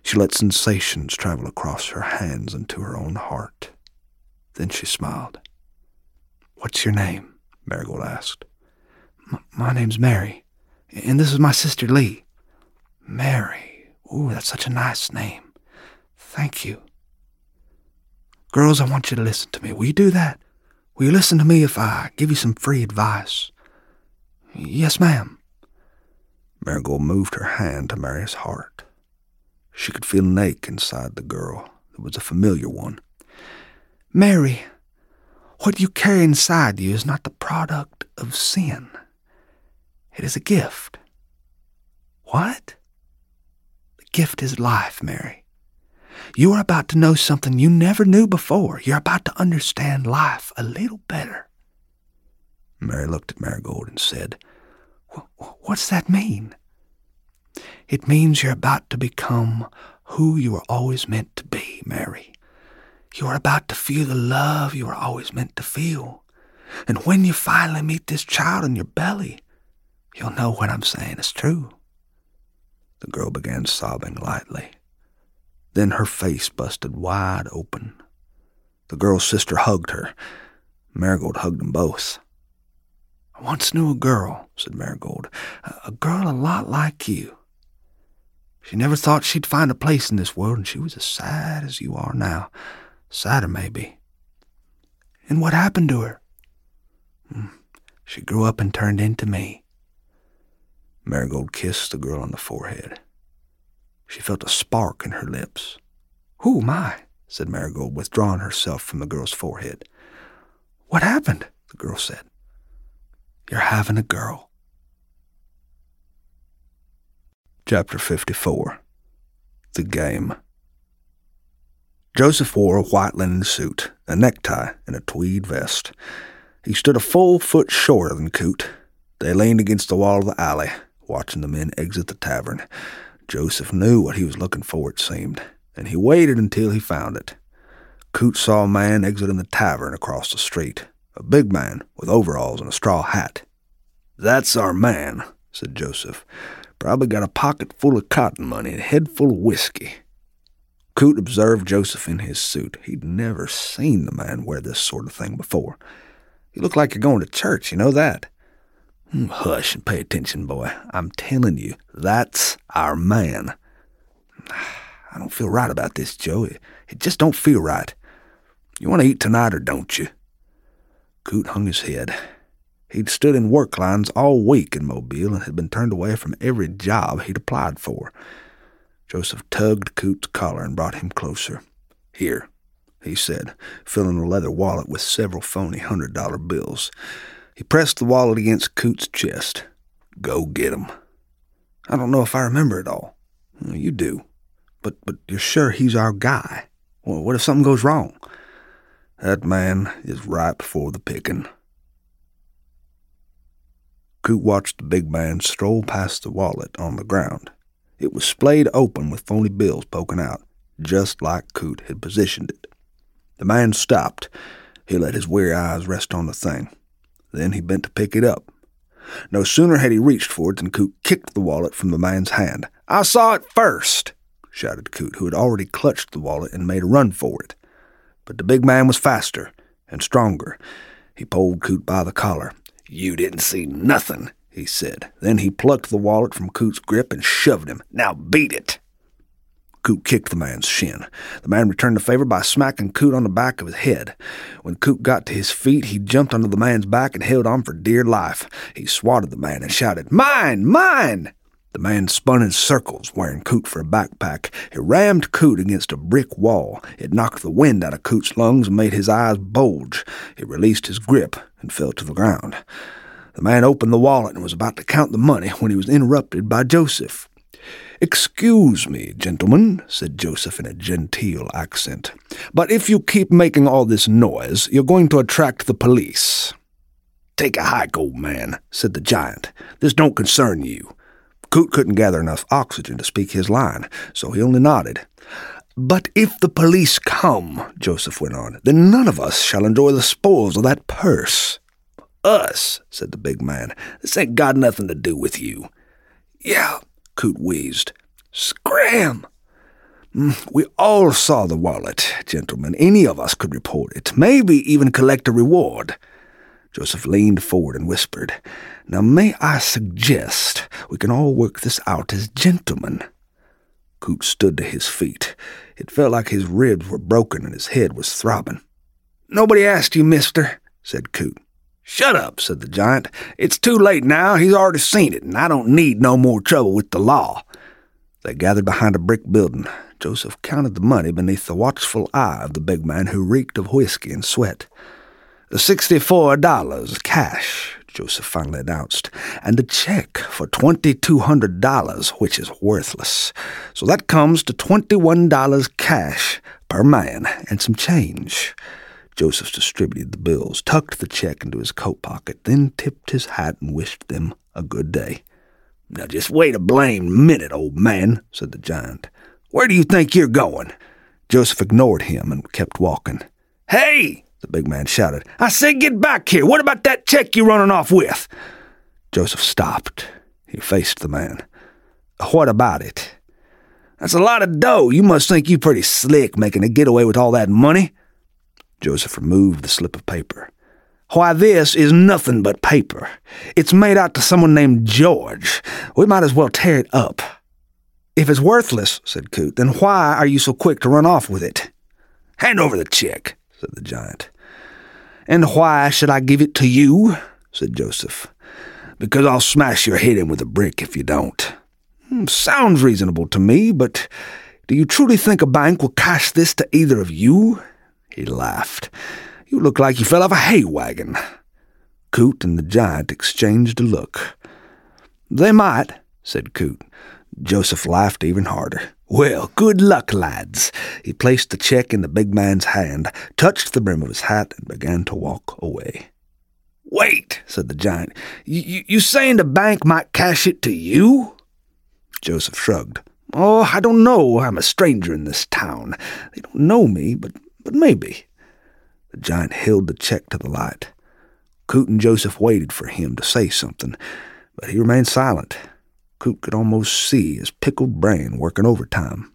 She let sensations travel across her hands and to her own heart. Then she smiled. "What's your name?" Marigold asked. My name's Mary, and this is my sister Lee." "Mary. Ooh, that's such a nice name. Thank you." "Girls, I want you to listen to me. Will you do that? Will you listen to me if I give you some free advice?" "Yes, ma'am." Marigold moved her hand to Mary's heart. She could feel an ache inside the girl. It was a familiar one. "Mary, what you carry inside you is not the product of sin. It is a gift." "What?" "The gift is life, Mary. You are about to know something you never knew before. You're about to understand life a little better." Mary looked at Marigold and said, "What's that mean?" "It means you're about to become who you were always meant to be, Mary. You are about to feel the love you were always meant to feel. And when you finally meet this child in your belly, you'll know what I'm saying is true." The girl began sobbing lightly. Then her face busted wide open. The girl's sister hugged her. Marigold hugged them both. "I once knew a girl," said Marigold, "a girl a lot like you. She never thought she'd find a place in this world, and she was as sad as you are now. Sadder, maybe." "And what happened to her?" "She grew up and turned into me." Marigold kissed the girl on the forehead. She felt a spark in her lips. "Oh, my," said Marigold, withdrawing herself from the girl's forehead. "What happened?" the girl said. "You're having a girl." Chapter 54. The Game. Joseph wore a white linen suit, a necktie, and a tweed vest. He stood a full foot shorter than Coot. They leaned against the wall of the alley, watching the men exit the tavern. Joseph knew what he was looking for, it seemed, and he waited until he found it. Coot saw a man exiting the tavern across the street, a big man with overalls and a straw hat. "That's our man," said Joseph. "Probably got a pocket full of cotton money and a head full of whiskey." Coot observed Joseph in his suit. He'd never seen the man wear this sort of thing before. "You look like you're going to church, you know that?" "Hush and pay attention, boy. I'm telling you, that's our man." "I don't feel right about this, Joe. It just don't feel right. You want to eat tonight or don't you?" Coot hung his head. He'd stood in work lines all week in Mobile and had been turned away from every job he'd applied for. Joseph tugged Coot's collar and brought him closer. "Here," he said, filling a leather wallet with several phony $100 bills. He pressed the wallet against Coot's chest. "Go get 'em." "I don't know if I remember it all." "You do. But you're sure he's our guy? Well, what if something goes wrong?" "That man is ripe for the picking." Coot watched the big man stroll past the wallet on the ground. It was splayed open with phony bills poking out, just like Coot had positioned it. The man stopped. He let his weary eyes rest on the thing. Then he bent to pick it up. No sooner had he reached for it than Coot kicked the wallet from the man's hand. "I saw it first," shouted Coot, who had already clutched the wallet and made a run for it. But the big man was faster and stronger. He pulled Coot by the collar. "You didn't see nothing," he said. Then he plucked the wallet from Coot's grip and shoved him. "Now beat it." Coot kicked the man's shin. The man returned the favor by smacking Coot on the back of his head. When Coot got to his feet, he jumped onto the man's back and held on for dear life. He swatted the man and shouted, "Mine! Mine!" The man spun in circles, wearing Coot for a backpack. He rammed Coot against a brick wall. It knocked the wind out of Coot's lungs and made his eyes bulge. He released his grip and fell to the ground. The man opened the wallet and was about to count the money when he was interrupted by Joseph. "Excuse me, gentlemen," said Joseph in a genteel accent, "but if you keep making all this noise, you're going to attract the police." "Take a hike, old man," said the giant. "This don't concern you." Coot couldn't gather enough oxygen to speak his line, so he only nodded. "But if the police come," Joseph went on, "then none of us shall enjoy the spoils of that purse." "Us," said the big man. "This ain't got nothing to do with you." "Yeah," Coot wheezed. "Scram!" We all saw the wallet, gentlemen. Any of us could report it, maybe even collect a reward. Joseph leaned forward and whispered, "Now may I suggest we can all work this out as gentlemen?" Coot stood to his feet. It felt like his ribs were broken and his head was throbbing. "Nobody asked you, mister," said Coot. "Shut up," said the giant. "It's too late now. He's already seen it, and I don't need no more trouble with the law." They gathered behind a brick building. Joseph counted the money beneath the watchful eye of the big man who reeked of whiskey and sweat. $64 cash, Joseph finally announced, and a check for $2,200, which is worthless. So that comes to $21 cash per man and some change. Joseph distributed the bills, tucked the check into his coat pocket, then tipped his hat and wished them a good day. "Now just wait a blamed minute, old man," said the giant. "Where do you think you're going?" Joseph ignored him and kept walking. "Hey!" the big man shouted. "I said get back here! What about that check you're running off with?" Joseph stopped. He faced the man. "What about it?" "That's a lot of dough. You must think you pretty slick making a getaway with all that money." Joseph removed the slip of paper. "Why, this is nothing but paper. It's made out to someone named George. We might as well tear it up." "If it's worthless," said Coot, "then why are you so quick to run off with it?" "Hand over the check," said the giant. "And why should I give it to you?" said Joseph. "Because I'll smash your head in with a brick if you don't." "Sounds reasonable to me, but do you truly think a bank will cash this to either of you?" He laughed. "You look like you fell off a hay wagon." Coot and the giant exchanged a look. "They might," said Coot. Joseph laughed even harder. "Well, good luck, lads." He placed the check in the big man's hand, touched the brim of his hat, and began to walk away. "Wait," said the giant. You saying the bank might cash it to you?" Joseph shrugged. "Oh, I don't know. I'm a stranger in this town. They don't know me, but maybe." The giant held the check to the light. Coot and Joseph waited for him to say something, but he remained silent. Coot could almost see his pickled brain working overtime.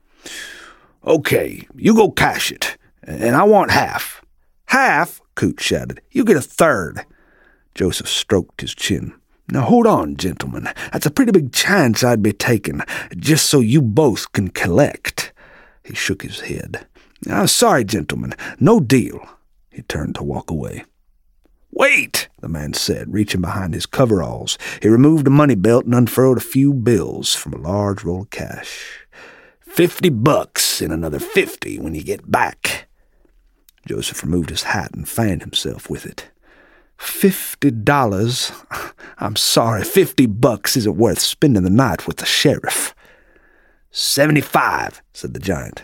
"Okay, you go cash it, and I want half." "Half?" Coot shouted. "You get a third." Joseph stroked his chin. "Now hold on, gentlemen. That's a pretty big chance I'd be taking, just so you both can collect." He shook his head. "Sorry, gentlemen, no deal." He turned to walk away. "Wait," the man said, reaching behind his coveralls. He removed a money belt and unfurled a few bills from a large roll of cash. $50 and another 50 when you get back." Joseph removed his hat and fanned himself with it. $50? I'm sorry, $50 isn't worth spending the night with the sheriff." "75, said the giant.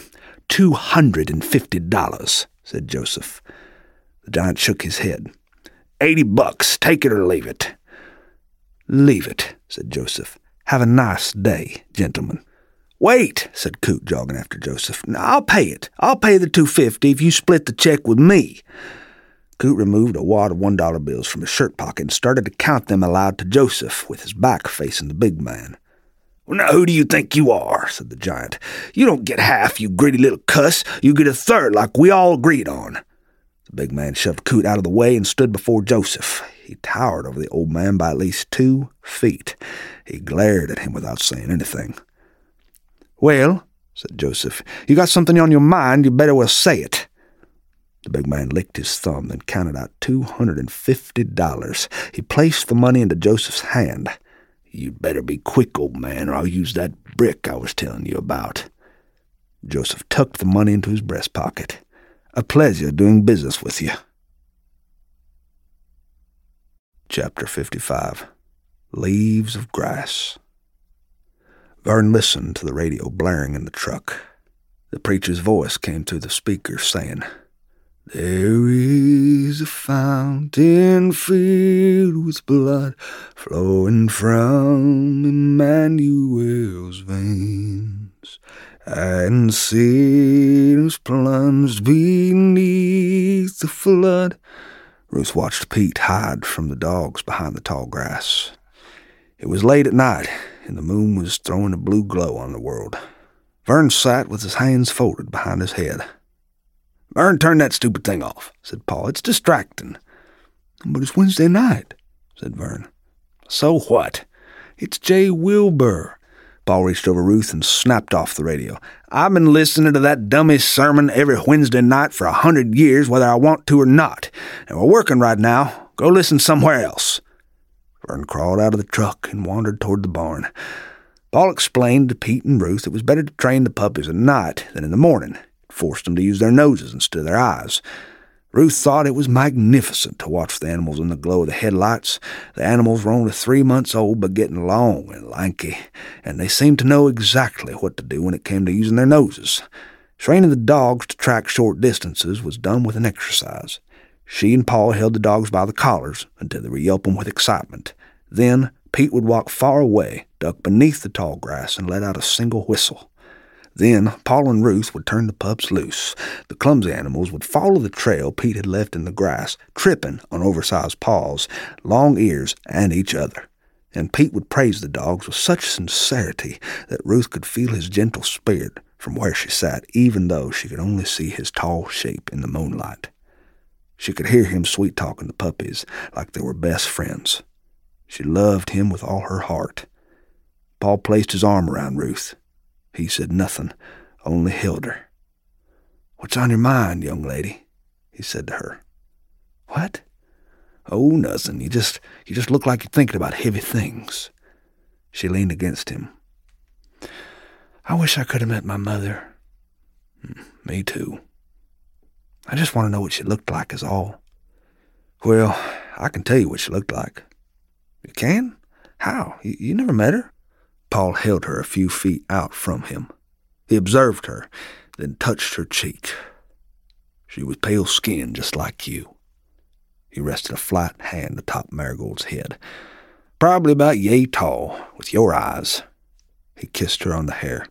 $250, said Joseph. The giant shook his head. $80, take it or leave it." "Leave it," said Joseph. "Have a nice day, gentlemen." "Wait," said Coot, jogging after Joseph. "No, I'll pay it. I'll pay the $250 if you split the check with me." Coot removed a wad of $1 bills from his shirt pocket and started to count them aloud to Joseph, with his back facing the big man. "Well, now who do you think you are?" said the giant. "You don't get half, you greedy little cuss. You get a third like we all agreed on." The big man shoved Coot out of the way and stood before Joseph. He towered over the old man by at least 2 feet. He glared at him without saying anything. "Well," said Joseph, "you got something on your mind, you better well say it." The big man licked his thumb, then counted out $250. He placed the money into Joseph's hand. "You'd better be quick, old man, or I'll use that brick I was telling you about." Joseph tucked the money into his breast pocket. "A pleasure doing business with you." Chapter 55. Leaves of Grass. Vern listened to the radio blaring in the truck. The preacher's voice came through the speaker saying, "There is a fountain filled with blood flowing from Emmanuel's veins, and sinners plunged beneath the flood." Ruth watched Pete hide from the dogs behind the tall grass. It was late at night, and the moon was throwing a blue glow on the world. Vern sat with his hands folded behind his head. "Vern, turn that stupid thing off," said Paul. "It's distracting." "But it's Wednesday night," said Vern. "So what? It's Jay Wilbur." Paul reached over Ruth and snapped off the radio. "I've been listening to that dummy's sermon every Wednesday night for 100 years, whether I want to or not. And we're working right now. Go listen somewhere else." Vern crawled out of the truck and wandered toward the barn. Paul explained to Pete and Ruth it was better to train the puppies at night than in the morning. It forced them to use their noses instead of their eyes. Ruth thought it was magnificent to watch the animals in the glow of the headlights. The animals were only 3 months old but getting long and lanky, and they seemed to know exactly what to do when it came to using their noses. Training the dogs to track short distances was done with an exercise. She and Paul held the dogs by the collars until they were yelping with excitement. Then Pete would walk far away, duck beneath the tall grass, and let out a single whistle. Then Paul and Ruth would turn the pups loose. The clumsy animals would follow the trail Pete had left in the grass, tripping on oversized paws, long ears, and each other. And Pete would praise the dogs with such sincerity that Ruth could feel his gentle spirit from where she sat, even though she could only see his tall shape in the moonlight. She could hear him sweet-talking the puppies like they were best friends. She loved him with all her heart. Paul placed his arm around Ruth. He said nothing, only held her. "What's on your mind, young lady?" he said to her. "What?" "Oh, nothing. You just look like you're thinking about heavy things." She leaned against him. "I wish I could have met my mother." "Me too. I just want to know what she looked like is all." "Well, I can tell you what she looked like." "You can? How? You never met her?" Paul held her a few feet out from him. He observed her, then touched her cheek. "She was pale-skinned, just like you." He rested a flat hand atop Marigold's head. "Probably about yay tall, with your eyes." He kissed her on the hair.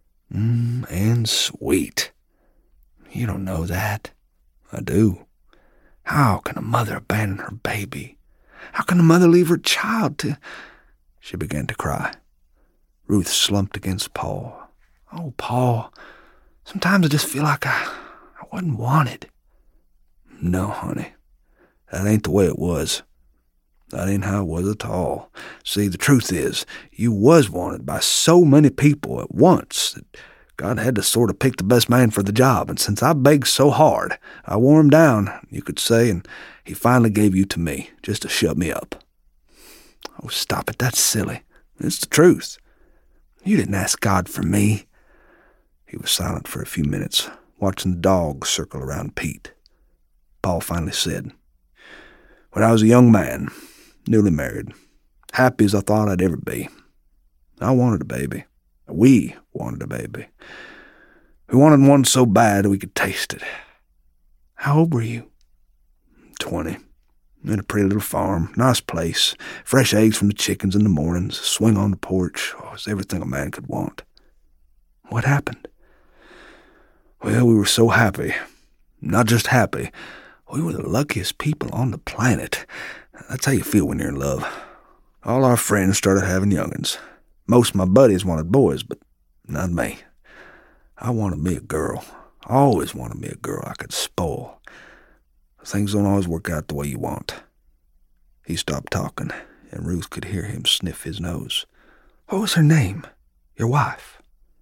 And sweet." "You don't know that." "I do." "How can a mother abandon her baby? How can a mother leave her child to—" She began to cry. Ruth slumped against Paul. "Oh, Paul, sometimes I just feel like I wasn't wanted." "No, honey, that ain't the way it was. That ain't how it was at all. See, the truth is, you was wanted by so many people at once that God had to sort of pick the best man for the job, and since I begged so hard, I wore him down, you could say, and he finally gave you to me, just to shut me up." "Oh, stop it, that's silly. It's the truth. You didn't ask God for me." He was silent for a few minutes, watching the dogs circle around Pete. Paul finally said, "When I was a young man, newly married, happy as I thought I'd ever be, I wanted a baby. We wanted a baby. We wanted one so bad we could taste it." "How old were you?" 20. In a pretty little farm, nice place, fresh eggs from the chickens in the mornings, swing on the porch. Oh, it's everything a man could want. "What happened?" "Well, we were so happy. Not just happy. We were the luckiest people on the planet. That's how you feel when you're in love. All our friends started having young'uns. Most of my buddies wanted boys, but not me. I wanted me a girl. I always wanted me a girl I could spoil. Things don't always work out the way you want." He stopped talking, and Ruth could hear him sniff his nose. "What was her name? Your wife?"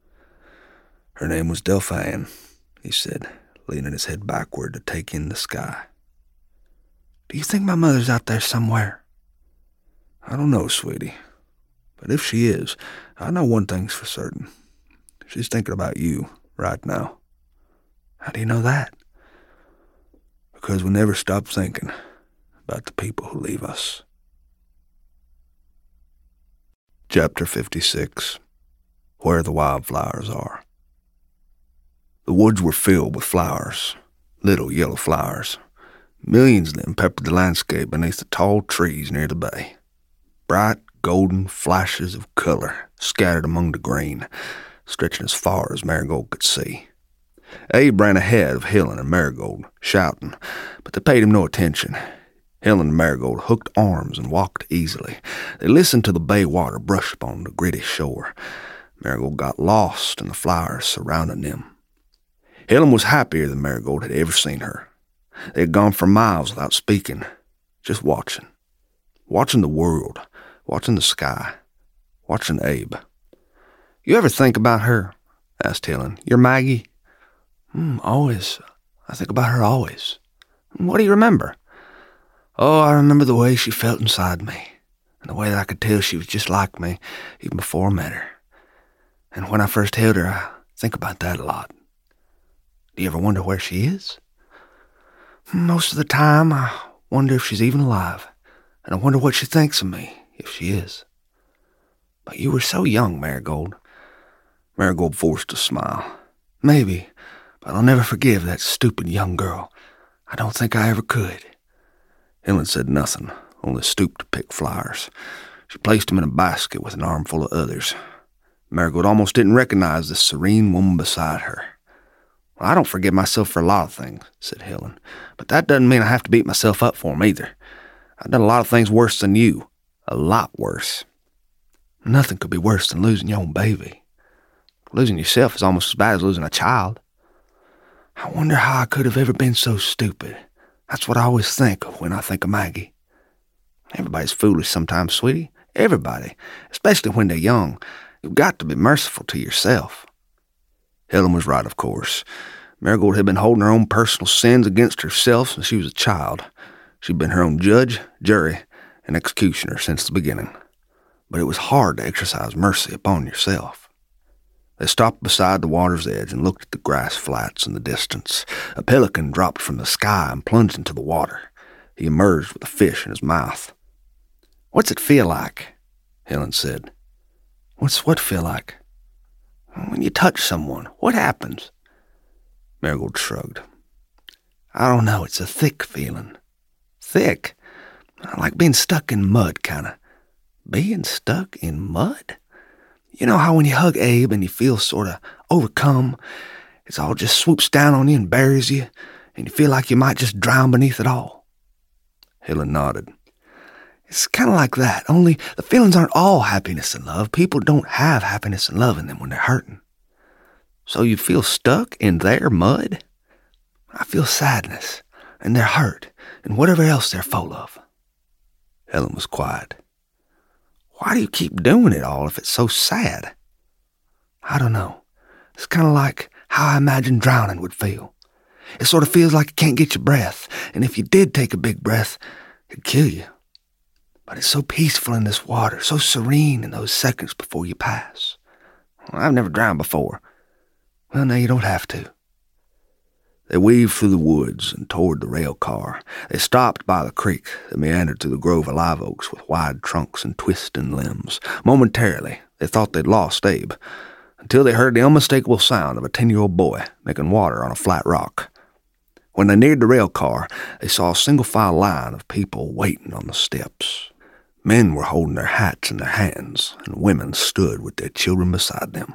"Her name was Delphine," he said, leaning his head backward to take in the sky. "Do you think my mother's out there somewhere?" "I don't know, sweetie. But if she is, I know one thing's for certain. She's thinking about you right now." "How do you know that?" "Because we never stop thinking about the people who leave us." Chapter 56. Where the Wildflowers Are. The woods were filled with flowers, little yellow flowers. Millions of them peppered the landscape beneath the tall trees near the bay. Bright, golden flashes of color scattered among the green, stretching as far as Marigold could see. Abe ran ahead of Helen and Marigold, shouting, but they paid him no attention. Helen and Marigold hooked arms and walked easily. They listened to the bay water brush upon the gritty shore. Marigold got lost in the flowers surrounding them. Helen was happier than Marigold had ever seen her. They had gone for miles without speaking, just watching. Watching the world, watching the sky, watching Abe. "You ever think about her?" asked Helen. "Your Maggie?" Always. I think about her always." "What do you remember?" "Oh, I remember the way she felt inside me, and the way that I could tell she was just like me even before I met her. And when I first held her, I think about that a lot." "Do you ever wonder where she is?" "Most of the time, I wonder if she's even alive, and I wonder what she thinks of me, if she is." "But you were so young, Marigold." Marigold forced a smile. "Maybe, but I'll never forgive that stupid young girl. I don't think I ever could." Helen said nothing, only stooped to pick flowers. She placed them in a basket with an armful of others. Marigold almost didn't recognize the serene woman beside her. "Well, I don't forgive myself for a lot of things," said Helen, "but that doesn't mean I have to beat myself up for them either. I've done a lot of things worse than you. A lot worse." "Nothing could be worse than losing your own baby. Losing yourself is almost as bad as losing a child. I wonder how I could have ever been so stupid. That's what I always think of when I think of Maggie." "Everybody's foolish sometimes, sweetie. Everybody. Especially when they're young. You've got to be merciful to yourself." Helen was right, of course. Marigold had been holding her own personal sins against herself since she was a child. She'd been her own judge, jury, and executioner since the beginning. But it was hard to exercise mercy upon yourself. They stopped beside the water's edge and looked at the grass flats in the distance. A pelican dropped from the sky and plunged into the water. He emerged with a fish in his mouth. "What's it feel like?" Helen said. "What's what feel like?" "When you touch someone, what happens?" Marigold shrugged. "I don't know, it's a thick feeling." "Thick? Like being stuck in mud, kinda." "Being stuck in mud?" "You know how when you hug Abe and you feel sort of overcome, it's all just swoops down on you and buries you, and you feel like you might just drown beneath it all?" Helen nodded. "It's kind of like that, only the feelings aren't all happiness and love. People don't have happiness and love in them when they're hurting." "So you feel stuck in their mud?" "I feel sadness, and their hurt, and whatever else they're full of." Helen was quiet. "Why do you keep doing it all if it's so sad?" "I don't know. It's kind of like how I imagine drowning would feel. It sort of feels like you can't get your breath, and if you did take a big breath, it'd kill you. But it's so peaceful in this water, so serene in those seconds before you pass." "Well, I've never drowned before." "Well, now you don't have to." They weaved through the woods and toward the rail car. They stopped by the creek that meandered through the grove of live oaks with wide trunks and twisting limbs. Momentarily, they thought they'd lost Abe, until they heard the unmistakable sound of a 10-year-old boy making water on a flat rock. When they neared the rail car, they saw a single-file line of people waiting on the steps. Men were holding their hats in their hands, and women stood with their children beside them.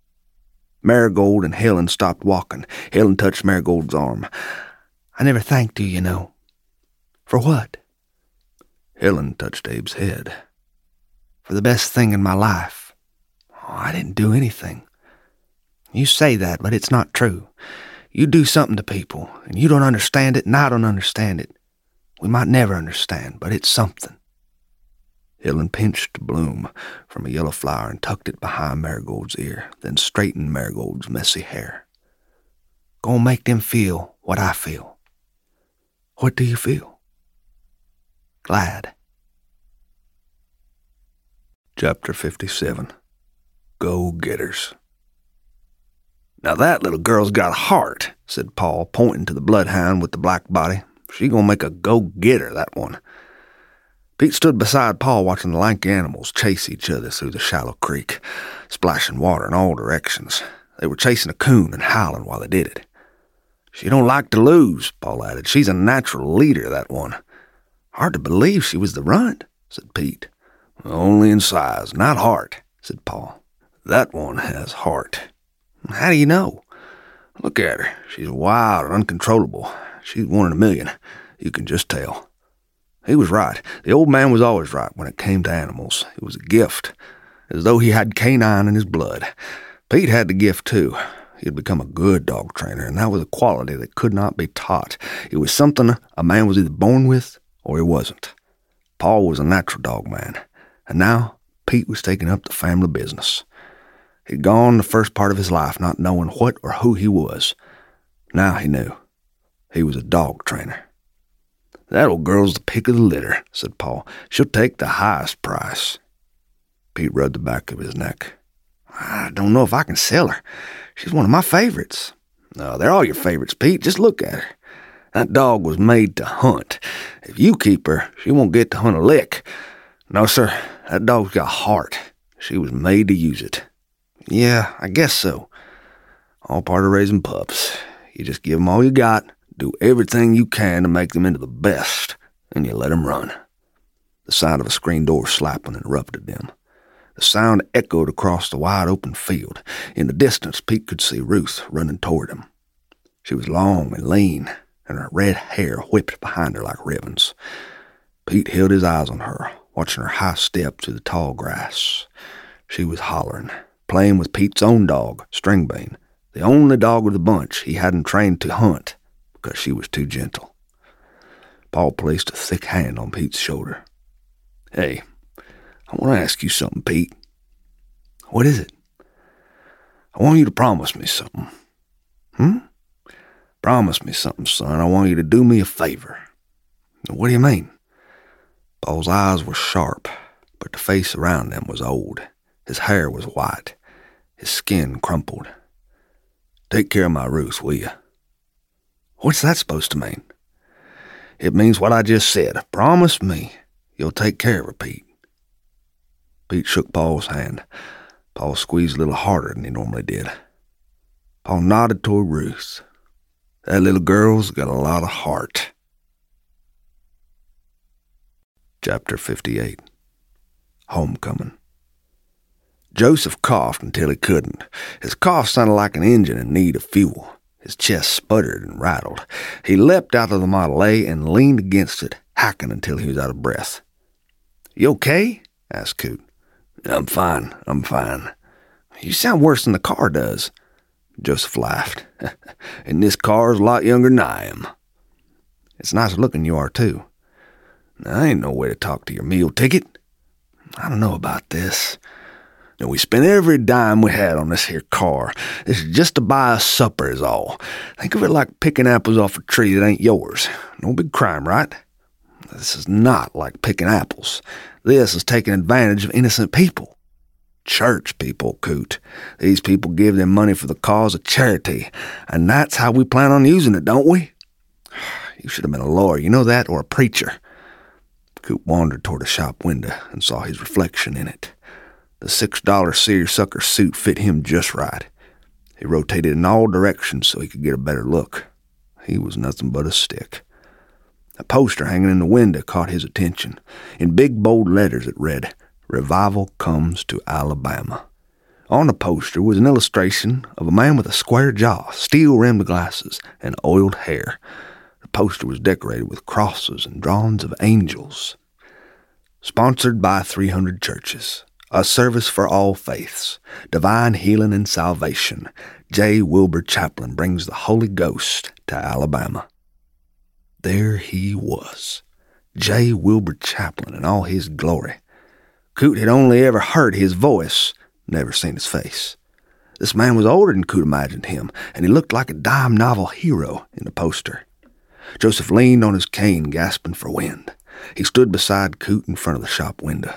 Marigold and Helen stopped walking. Helen touched Marigold's arm. "I never thanked you, you know." "For what?" Helen touched Abe's head. "For the best thing in my life." "Oh, I didn't do anything." "You say that, but it's not true. You do something to people, and you don't understand it, and I don't understand it. We might never understand, but it's something." Helen pinched a bloom from a yellow flower and tucked it behind Marigold's ear, then straightened Marigold's messy hair. "Go and make them feel what I feel." "What do you feel?" "Glad." Chapter 57. Go-Getters. "Now that little girl's got a heart," said Paul, pointing to the bloodhound with the black body. "She gonna make a go-getter, that one." Pete stood beside Paul watching the lanky animals chase each other through the shallow creek, splashing water in all directions. They were chasing a coon and howling while they did it. "She don't like to lose," Paul added. "She's a natural leader, that one." "Hard to believe she was the runt," said Pete. "Only in size, not heart," said Paul. "That one has heart." "How do you know?" "Look at her. She's wild and uncontrollable. She's one in a million. You can just tell." He was right. The old man was always right when it came to animals. It was a gift, as though he had canine in his blood. Pete had the gift, too. He had become a good dog trainer, and that was a quality that could not be taught. It was something a man was either born with or he wasn't. Paul was a natural dog man, and now Pete was taking up the family business. He'd gone the first part of his life not knowing what or who he was. Now he knew. He was a dog trainer. "That old girl's the pick of the litter," said Paul. "She'll take the highest price." Pete rubbed the back of his neck. "I don't know if I can sell her. She's one of my favorites." "No, they're all your favorites, Pete. Just look at her. That dog was made to hunt. If you keep her, she won't get to hunt a lick. No, sir, that dog's got heart. She was made to use it." "Yeah, I guess so. All part of raising pups. You just give them all you got, do everything you can to make them into the best, and you let them run." The sound of a screen door slapping interrupted them. The sound echoed across the wide-open field. In the distance, Pete could see Ruth running toward him. She was long and lean, and her red hair whipped behind her like ribbons. Pete held his eyes on her, watching her high step through the tall grass. She was hollering, playing with Pete's own dog, Stringbean, the only dog of the bunch he hadn't trained to hunt because she was too gentle. Paul placed a thick hand on Pete's shoulder. "Hey, I want to ask you something, Pete." "What is it?" "I want you to promise me something." "Promise me something, son. I want you to do me a favor." "What do you mean?" Paul's eyes were sharp, but the face around them was old. His hair was white, his skin crumpled. "Take care of my Ruth, will you?" "What's that supposed to mean?" "It means what I just said. Promise me you'll take care of her, Pete." Pete shook Paul's hand. Paul squeezed a little harder than he normally did. Paul nodded toward Ruth. "That little girl's got a lot of heart." Chapter 58. Homecoming. Joseph coughed until he couldn't. His cough sounded like an engine in need of fuel. His chest sputtered and rattled. He leapt out of the Model A and leaned against it, hacking until he was out of breath. "You okay?" asked Coot. I'm fine. "You sound worse than the car does." Joseph laughed. "And this car's a lot younger than I am." "It's nice looking you are, too." "I ain't no way to talk to your meal ticket." "I don't know about this." "And we spent every dime we had on this here car. This is just to buy us supper is all. Think of it like picking apples off a tree that ain't yours. No big crime, right?" "This is not like picking apples. This is taking advantage of innocent people." "Church people, Coot. These people give them money for the cause of charity, and that's how we plan on using it, don't we?" "You should have been a lawyer, you know that, or a preacher." Coot wandered toward a shop window and saw his reflection in it. The $6 seersucker suit fit him just right. He rotated in all directions so he could get a better look. He was nothing but a stick. A poster hanging in the window caught his attention. In big, bold letters it read, "Revival comes to Alabama." On the poster was an illustration of a man with a square jaw, steel-rimmed glasses, and oiled hair. The poster was decorated with crosses and drawings of angels. "Sponsored by 300 churches. A service for all faiths. Divine healing and salvation. J. Wilbur Chaplin brings the Holy Ghost to Alabama." There he was, J. Wilbur Chaplin in all his glory. Coot had only ever heard his voice, never seen his face. This man was older than Coot imagined him, and he looked like a dime novel hero in the poster. Joseph leaned on his cane, gasping for wind. He stood beside Coot in front of the shop window.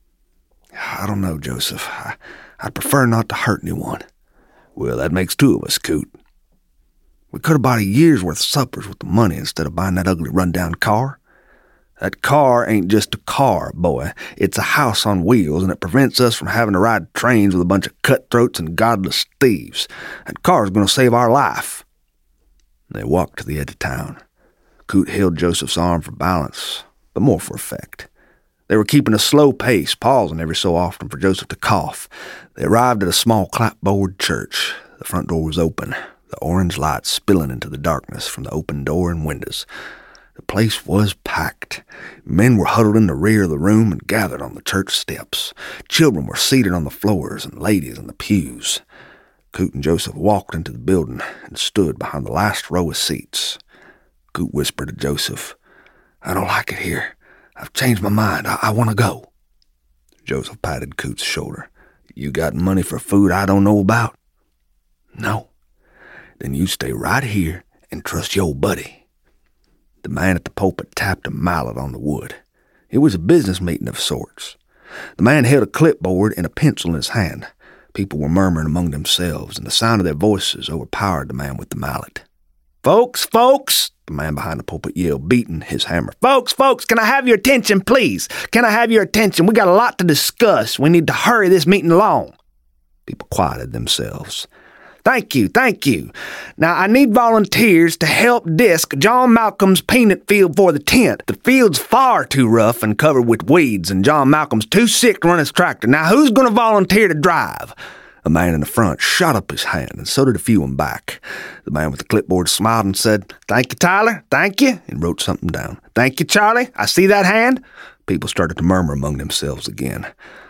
"I don't know, Joseph. I'd prefer not to hurt anyone." "Well, that makes two of us, Coot." "We could have bought a year's worth of suppers with the money instead of buying that ugly run-down car." "That car ain't just a car, boy. It's a house on wheels, and it prevents us from having to ride trains with a bunch of cutthroats and godless thieves. That car's going to save our life." They walked to the edge of town. Coot held Joseph's arm for balance, but more for effect. They were keeping a slow pace, pausing every so often for Joseph to cough. They arrived at a small clapboard church. The front door was open, the orange light spilling into the darkness from the open door and windows. The place was packed. Men were huddled in the rear of the room and gathered on the church steps. Children were seated on the floors and ladies in the pews. Coot and Joseph walked into the building and stood behind the last row of seats. Coot whispered to Joseph, "I don't like it here. I've changed my mind. I want to go." Joseph patted Coot's shoulder. "You got money for food I don't know about?" "No." "Then you stay right here and trust your buddy." The man at the pulpit tapped a mallet on the wood. It was a business meeting of sorts. The man held a clipboard and a pencil in his hand. People were murmuring among themselves, and the sound of their voices overpowered the man with the mallet. "Folks, folks," the man behind the pulpit yelled, beating his hammer. "Folks, can I have your attention, please? Can I have your attention? We got a lot to discuss. We need to hurry this meeting along." People quieted themselves. Thank you. Now, I need volunteers to help disc John Malcolm's peanut field for the tent. The field's far too rough and covered with weeds, and John Malcolm's too sick to run his tractor. Now, who's going to volunteer to drive?" A man in the front shot up his hand, and so did a few in back. The man with the clipboard smiled and said, "Thank you, Tyler, thank you," and wrote something down. "Thank you, Charlie, I see that hand." People started to murmur among themselves again.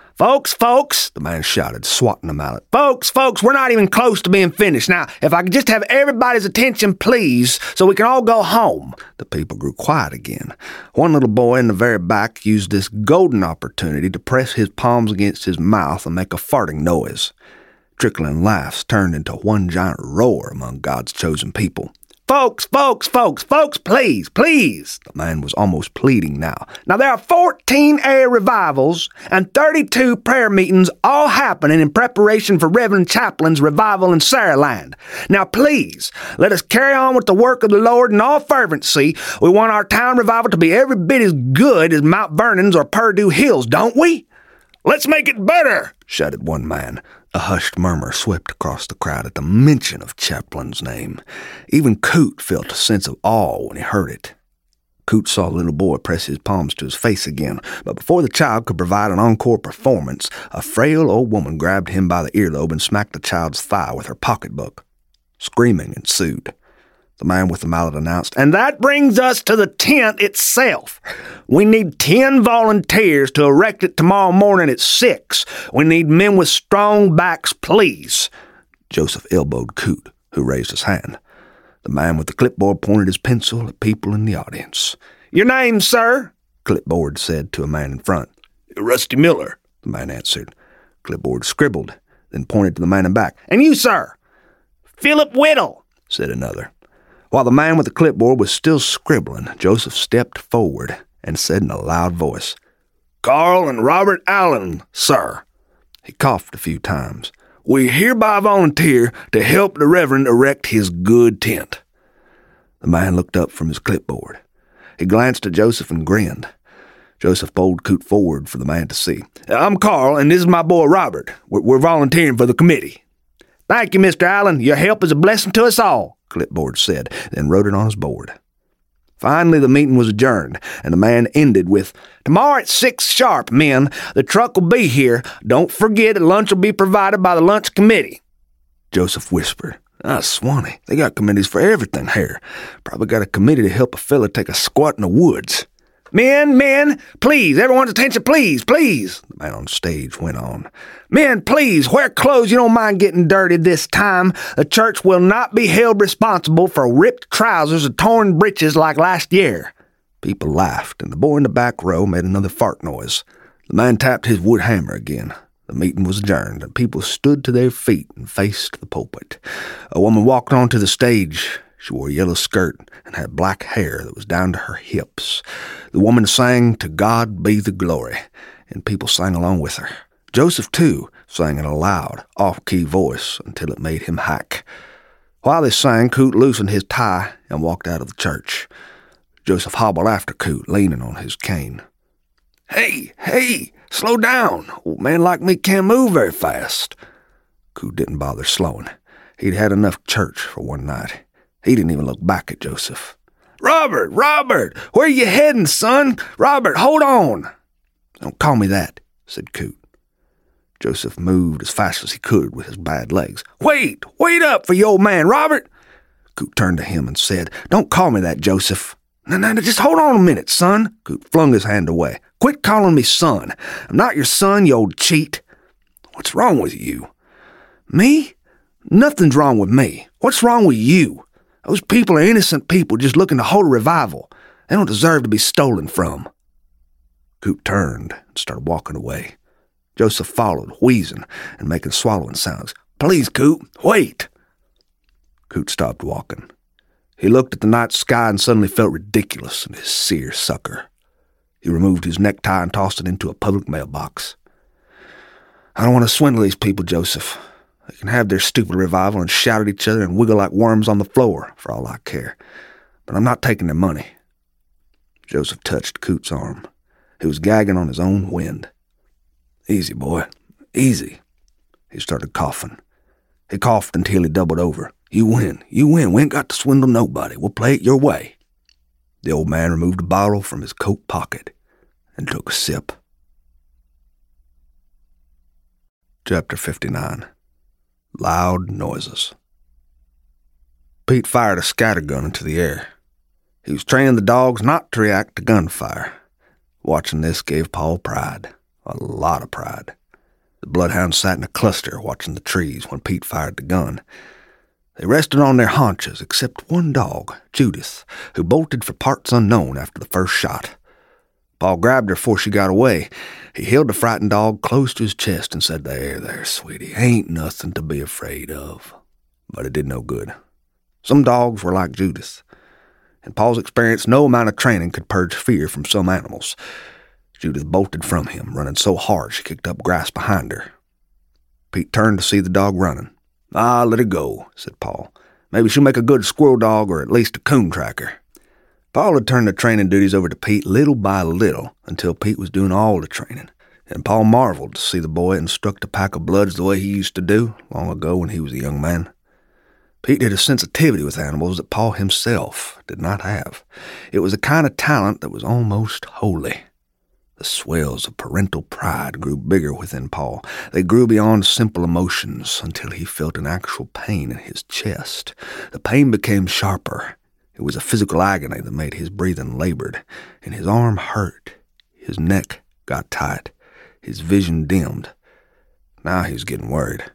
Folks, the man shouted, swatting the mallet. Folks, we're not even close to being finished. Now, if I could just have everybody's attention, please, so we can all go home." The people grew quiet again. One little boy in the very back used this golden opportunity to press his palms against his mouth and make a farting noise. Trickling laughs turned into one giant roar among God's chosen people. Folks, please. The man was almost pleading now. Now, there are 14 air revivals and 32 prayer meetings all happening in preparation for Reverend Chaplin's revival in Saraland. Now, please, let us carry on with the work of the Lord in all fervency. We want our town revival to be every bit as good as Mount Vernon's or Purdue Hills, don't we? "Let's make it better," shouted one man. A hushed murmur swept across the crowd at the mention of Chaplin's name. Even Coot felt a sense of awe when he heard it. Coot saw the little boy press his palms to his face again, but before the child could provide an encore performance, a frail old woman grabbed him by the earlobe and smacked the child's thigh with her pocketbook. Screaming ensued. The man with the mallet announced, "And that brings us to the tent itself. We need 10 volunteers to erect it tomorrow morning at 6. We need men with strong backs, please." Joseph elbowed Coot, who raised his hand. The man with the clipboard pointed his pencil at people in the audience. "Your name, sir?" Clipboard said to a man in front. "Rusty Miller," the man answered. Clipboard scribbled, then pointed to the man in back. "And you, sir?" "Philip Whittle," said another. While the man with the clipboard was still scribbling, Joseph stepped forward and said in a loud voice, "Carl and Robert Allen, sir." He coughed a few times. "We hereby volunteer to help the Reverend erect his good tent." The man looked up from his clipboard. He glanced at Joseph and grinned. Joseph pulled Coot forward for the man to see. "I'm Carl, and this is my boy Robert. We're volunteering for the committee." "Thank you, Mr. Allen. Your help is a blessing to us all," Clipboard said, then wrote it on his board. Finally, the meeting was adjourned, and the man ended with, "Tomorrow at 6 sharp, men. The truck will be here. Don't forget that lunch will be provided by the lunch committee." Joseph whispered, Swanee, they got committees for everything here. Probably got a committee to help a fella take a squat in the woods." Men, please, everyone's attention, please, the man on stage went on. "Men, please, wear clothes you don't mind getting dirty this time. The church will not be held responsible for ripped trousers or torn breeches like last year." People laughed, and the boy in the back row made another fart noise. The man tapped his wood hammer again. The meeting was adjourned, and people stood to their feet and faced the pulpit. A woman walked onto the stage. She wore a yellow skirt and had black hair that was down to her hips. The woman sang, "To God be the glory," and people sang along with her. Joseph, too, sang in a loud, off-key voice until it made him hack. While they sang, Coot loosened his tie and walked out of the church. Joseph hobbled after Coot, leaning on his cane. Hey, slow down. Old man like me can't move very fast." Coot didn't bother slowing. He'd had enough church for one night. He didn't even look back at Joseph. Robert, where you heading, son? Robert, hold on." "Don't call me that," said Coot. Joseph moved as fast as he could with his bad legs. Wait up for your old man, Robert." Coot turned to him and said, "Don't call me that, Joseph." Now, just hold on a minute, son. Coot flung his hand away. Quit calling me son. I'm not your son, you old cheat. What's wrong with you? Me? Nothing's wrong with me. What's wrong with you? Those people are innocent people just looking to hold a revival. They don't deserve to be stolen from. Coot turned and started walking away. Joseph followed, wheezing and making swallowing sounds. Please, Coot, wait. Coot stopped walking. He looked at the night sky and suddenly felt ridiculous in his sear sucker. He removed his necktie and tossed it into a public mailbox. I don't want to swindle these people, Joseph. They can have their stupid revival and shout at each other and wiggle like worms on the floor, for all I care. But I'm not taking their money. Joseph touched Coot's arm. He was gagging on his own wind. Easy, boy. Easy. He started coughing. He coughed until he doubled over. You win. You win. We ain't got to swindle nobody. We'll play it your way. The old man removed a bottle from his coat pocket and took a sip. Chapter 59. Loud Noises. Pete fired a scattergun into the air. He was training the dogs not to react to gunfire. Watching this gave Paul pride. A lot of pride. The bloodhounds sat in a cluster watching the trees when Pete fired the gun. They rested on their haunches except one dog, Judith, who bolted for parts unknown after the first shot. Paul grabbed her before she got away. He held the frightened dog close to his chest and said, There, sweetie, ain't nothing to be afraid of. But it did no good. Some dogs were like Judith. In Paul's experience, no amount of training could purge fear from some animals. Judith bolted from him, running so hard she kicked up grass behind her. Pete turned to see the dog running. Let her go, said Paul. Maybe she'll make a good squirrel dog or at least a coon tracker. Paul had turned the training duties over to Pete little by little until Pete was doing all the training, and Paul marveled to see the boy instruct a pack of bloods the way he used to do long ago when he was a young man. Pete had a sensitivity with animals that Paul himself did not have. It was a kind of talent that was almost holy. The swells of parental pride grew bigger within Paul. They grew beyond simple emotions until he felt an actual pain in his chest. The pain became sharper. It was a physical agony that made his breathing labored, and his arm hurt. His neck got tight. His vision dimmed. Now he was getting worried.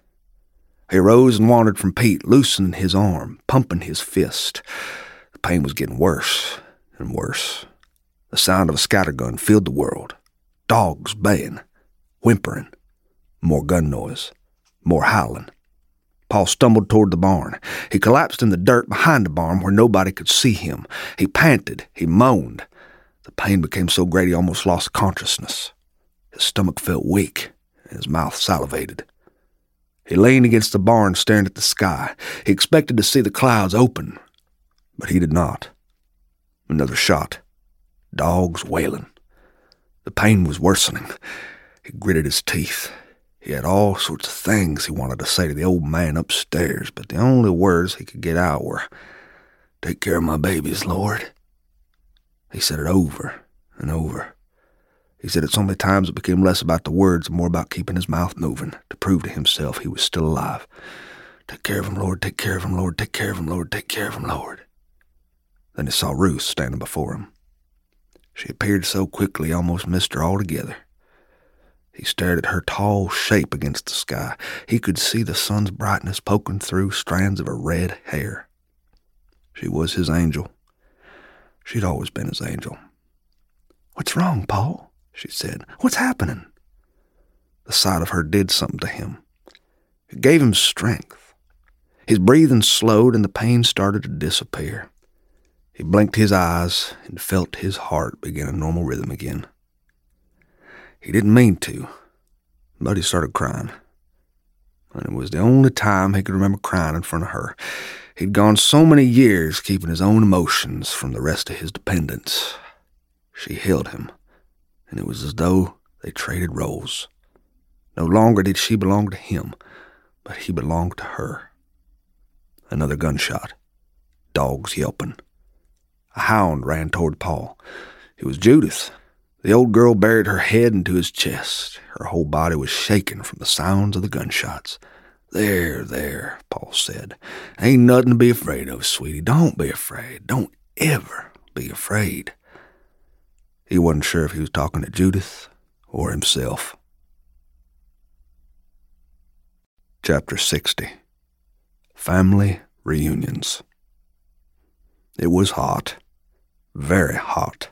He rose and wandered from Pete, loosening his arm, pumping his fist. The pain was getting worse and worse. The sound of a scattergun filled the world. Dogs baying, whimpering, more gun noise, more howling. Paul stumbled toward the barn. He collapsed in the dirt behind the barn where nobody could see him. He panted. He moaned. The pain became so great he almost lost consciousness. His stomach felt weak, and his mouth salivated. He leaned against the barn, staring at the sky. He expected to see the clouds open, but he did not. Another shot. Dogs wailing. The pain was worsening. He gritted his teeth. He had all sorts of things he wanted to say to the old man upstairs, but the only words he could get out were, "Take care of my babies, Lord." He said it over and over. He said it so many times it became less about the words and more about keeping his mouth moving to prove to himself he was still alive. "Take care of him, Lord, take care of him, Lord, take care of him, Lord, take care of him, Lord." Then he saw Ruth standing before him. She appeared so quickly he almost missed her altogether. He stared at her tall shape against the sky. He could see the sun's brightness poking through strands of her red hair. She was his angel. She'd always been his angel. "What's wrong, Paul?" she said. "What's happening?" The sight of her did something to him. It gave him strength. His breathing slowed and the pain started to disappear. He blinked his eyes and felt his heart begin a normal rhythm again. He didn't mean to, but he started crying. And it was the only time he could remember crying in front of her. He'd gone so many years keeping his own emotions from the rest of his dependents. She held him, and it was as though they traded roles. No longer did she belong to him, but he belonged to her. Another gunshot. Dogs yelping. A hound ran toward Paul. It was Judith. The old girl buried her head into his chest. Her whole body was shaking from the sounds of the gunshots. There, Paul said. "Ain't nothing to be afraid of, sweetie. Don't be afraid. Don't ever be afraid. He wasn't sure if he was talking to Judith or himself. Chapter 60. Family Reunions. It was hot. Very hot.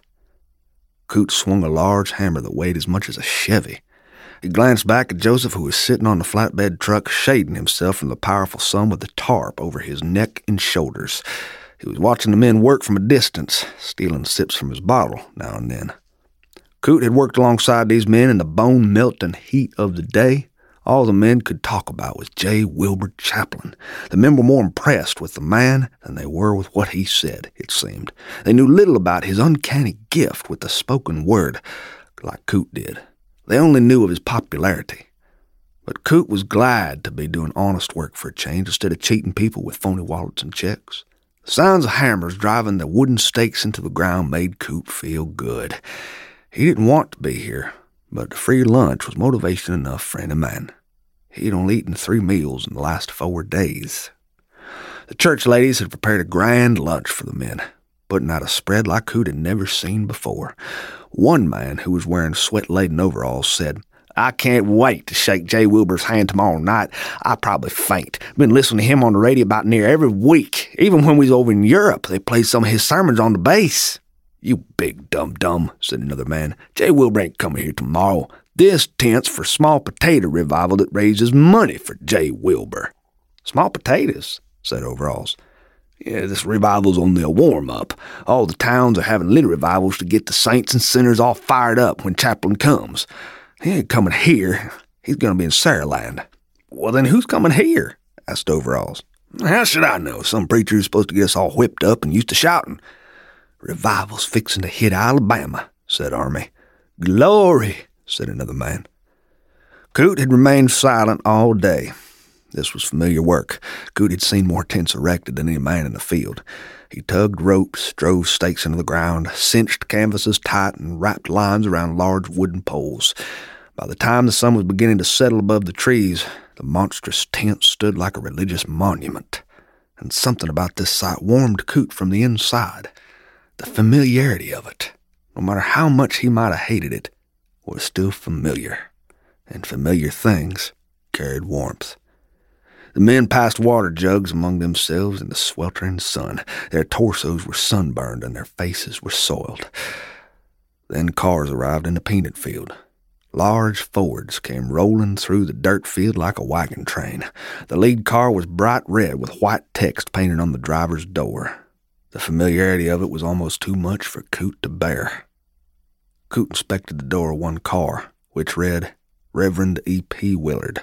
Coot swung a large hammer that weighed as much as a Chevy. He glanced back at Joseph, who was sitting on the flatbed truck, shading himself from the powerful sun with the tarp over his neck and shoulders. He was watching the men work from a distance, stealing sips from his bottle now and then. Coot had worked alongside these men in the bone-melting heat of the day. All the men could talk about was J. Wilbur Chaplin. The men were more impressed with the man than they were with what he said, it seemed. They knew little about his uncanny gift with the spoken word, like Coot did. They only knew of his popularity. But Coot was glad to be doing honest work for a change instead of cheating people with phony wallets and checks. The sounds of hammers driving the wooden stakes into the ground made Coot feel good. He didn't want to be here, but the free lunch was motivation enough for any man. He'd only eaten 3 meals in the last 4 days. The church ladies had prepared a grand lunch for the men, putting out a spread like Coot had never seen before. One man, who was wearing sweat-laden overalls, said, "I can't wait to shake J. Wilbur's hand tomorrow night. I'll probably faint. Been listening to him on the radio about near every week. Even when we was over in Europe, they played some of his sermons on the bass." "You big dum-dum," said another man. "J. Wilbur ain't coming here tomorrow. This tent's for Small Potato Revival that raises money for J. Wilbur." "Small potatoes," said Overalls. "Yeah, this revival's only a warm-up. All the towns are having little revivals to get the saints and sinners all fired up when Chaplin comes. He ain't coming here. He's going to be in Saraland." "Well, then who's coming here?" asked Overalls. "How should I know? Some preacher's supposed to get us all whipped up and used to shouting." "Revival's fixing to hit Alabama," said Army. "Glory," said another man. Coot had remained silent all day. This was familiar work. Coot had seen more tents erected than any man in the field. He tugged ropes, drove stakes into the ground, cinched canvases tight, and wrapped lines around large wooden poles. By the time the sun was beginning to settle above the trees, the monstrous tent stood like a religious monument. And something about this sight warmed Coot from the inside. The familiarity of it, no matter how much he might have hated it, was still familiar, and familiar things carried warmth. The men passed water jugs among themselves in the sweltering sun. Their torsos were sunburned and their faces were soiled. Then cars arrived in the peanut field. Large Fords came rolling through the dirt field like a wagon train. The lead car was bright red with white text painted on the driver's door. The familiarity of it was almost too much for Coot to bear. Coot inspected the door of one car, which read, Reverend E.P. Willard.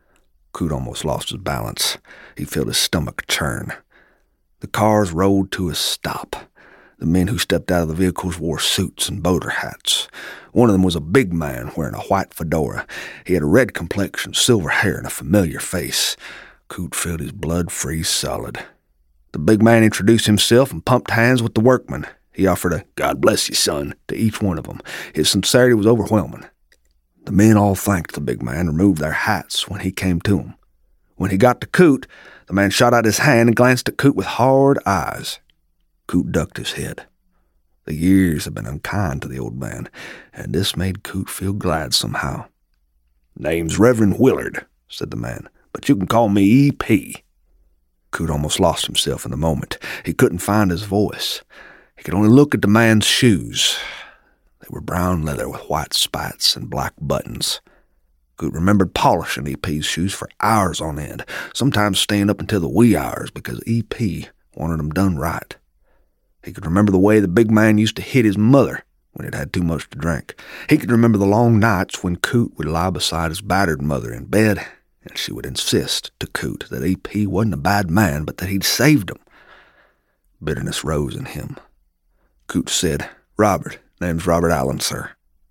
Coot almost lost his balance. He felt his stomach churn. The cars rolled to a stop. The men who stepped out of the vehicles wore suits and boater hats. One of them was a big man wearing a white fedora. He had a red complexion, silver hair, and a familiar face. Coot felt his blood freeze solid. The big man introduced himself and pumped hands with the workmen. He offered a "God bless you, son" to each one of them. His sincerity was overwhelming. The men all thanked the big man and removed their hats when he came to them. When he got to Coot, the man shot out his hand and glanced at Coot with hard eyes. Coot ducked his head. The years had been unkind to the old man, and this made Coot feel glad somehow. "Name's Reverend Willard," said the man, "but you can call me E.P." Coot almost lost himself in the moment. He couldn't find his voice. He could only look at the man's shoes. They were brown leather with white spikes and black buttons. Coot remembered polishing E.P.'s shoes for hours on end, sometimes staying up until the wee hours because E.P. wanted them done right. He could remember the way the big man used to hit his mother when he'd had too much to drink. He could remember the long nights when Coot would lie beside his battered mother in bed, and she would insist to Coot that E.P. wasn't a bad man, but that he'd saved him. Bitterness rose in him. Coot said, "Robert. Name's Robert Allen, sir."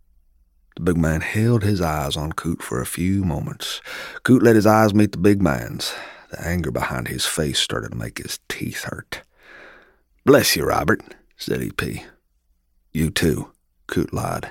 The big man held his eyes on Coot for a few moments. Coot let his eyes meet the big man's. The anger behind his face started to make his teeth hurt. "Bless you, Robert," said E.P. "You too," Coot lied.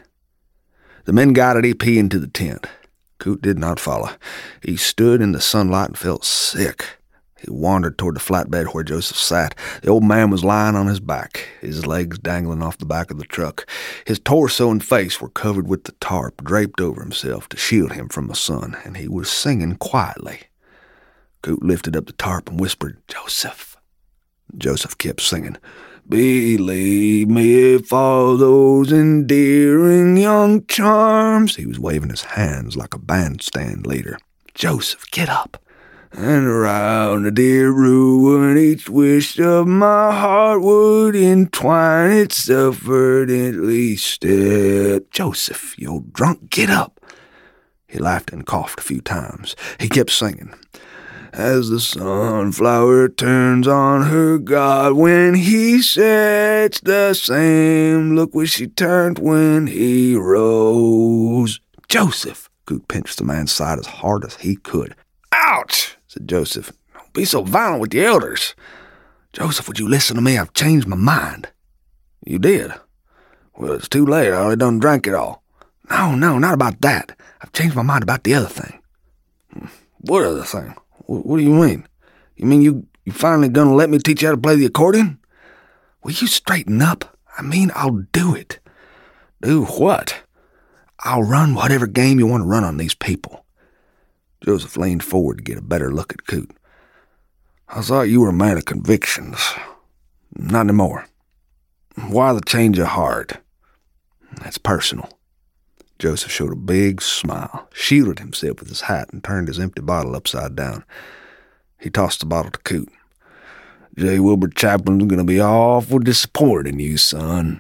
The men guided E.P. into the tent. Coot did not follow. He stood in the sunlight and felt sick. He wandered toward the flatbed where Joseph sat. The old man was lying on his back, his legs dangling off the back of the truck. His torso and face were covered with the tarp draped over himself to shield him from the sun, and he was singing quietly. Coot lifted up the tarp and whispered, "Joseph." Joseph kept singing, "Believe me for those endearing young charms." He was waving his hands like a bandstand leader. "Joseph, get up." "And around the dear ruin each wish of my heart would entwine itself verdantly stead." "Joseph, you old drunk, get up." He laughed and coughed a few times. He kept singing, "As the sunflower turns on her god when he sets, the same look which she turned when he rose." "Joseph!" Coot pinched the man's side as hard as he could. "Ouch!" said Joseph. "Don't be so violent with the elders." "Joseph, would you listen to me? I've changed my mind." "You did? Well, it's too late. I already done drank it all." No, not about that. I've changed my mind about the other thing." "What other thing? What do you mean? You mean you finally gonna let me teach you how to play the accordion?" "Will you straighten up? I mean, I'll do it." "Do what?" "I'll run whatever game you want to run on these people." Joseph leaned forward to get a better look at Coot. "I thought you were a man of convictions." "Not anymore." "Why the change of heart?" "That's personal." Joseph showed a big smile, shielded himself with his hat, and turned his empty bottle upside down. He tossed the bottle to Coot. "J. Wilbur Chaplin's going to be awful disappointed in you, son."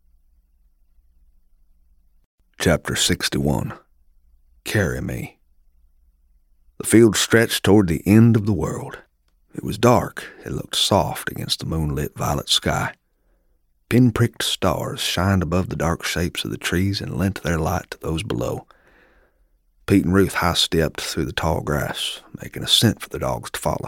Chapter 61. Carry Me. The field stretched toward the end of the world. It was dark. It looked soft against the moonlit violet sky. Pinpricked stars shined above the dark shapes of the trees and lent their light to those below. Pete and Ruth high-stepped through the tall grass, making a scent for the dogs to follow.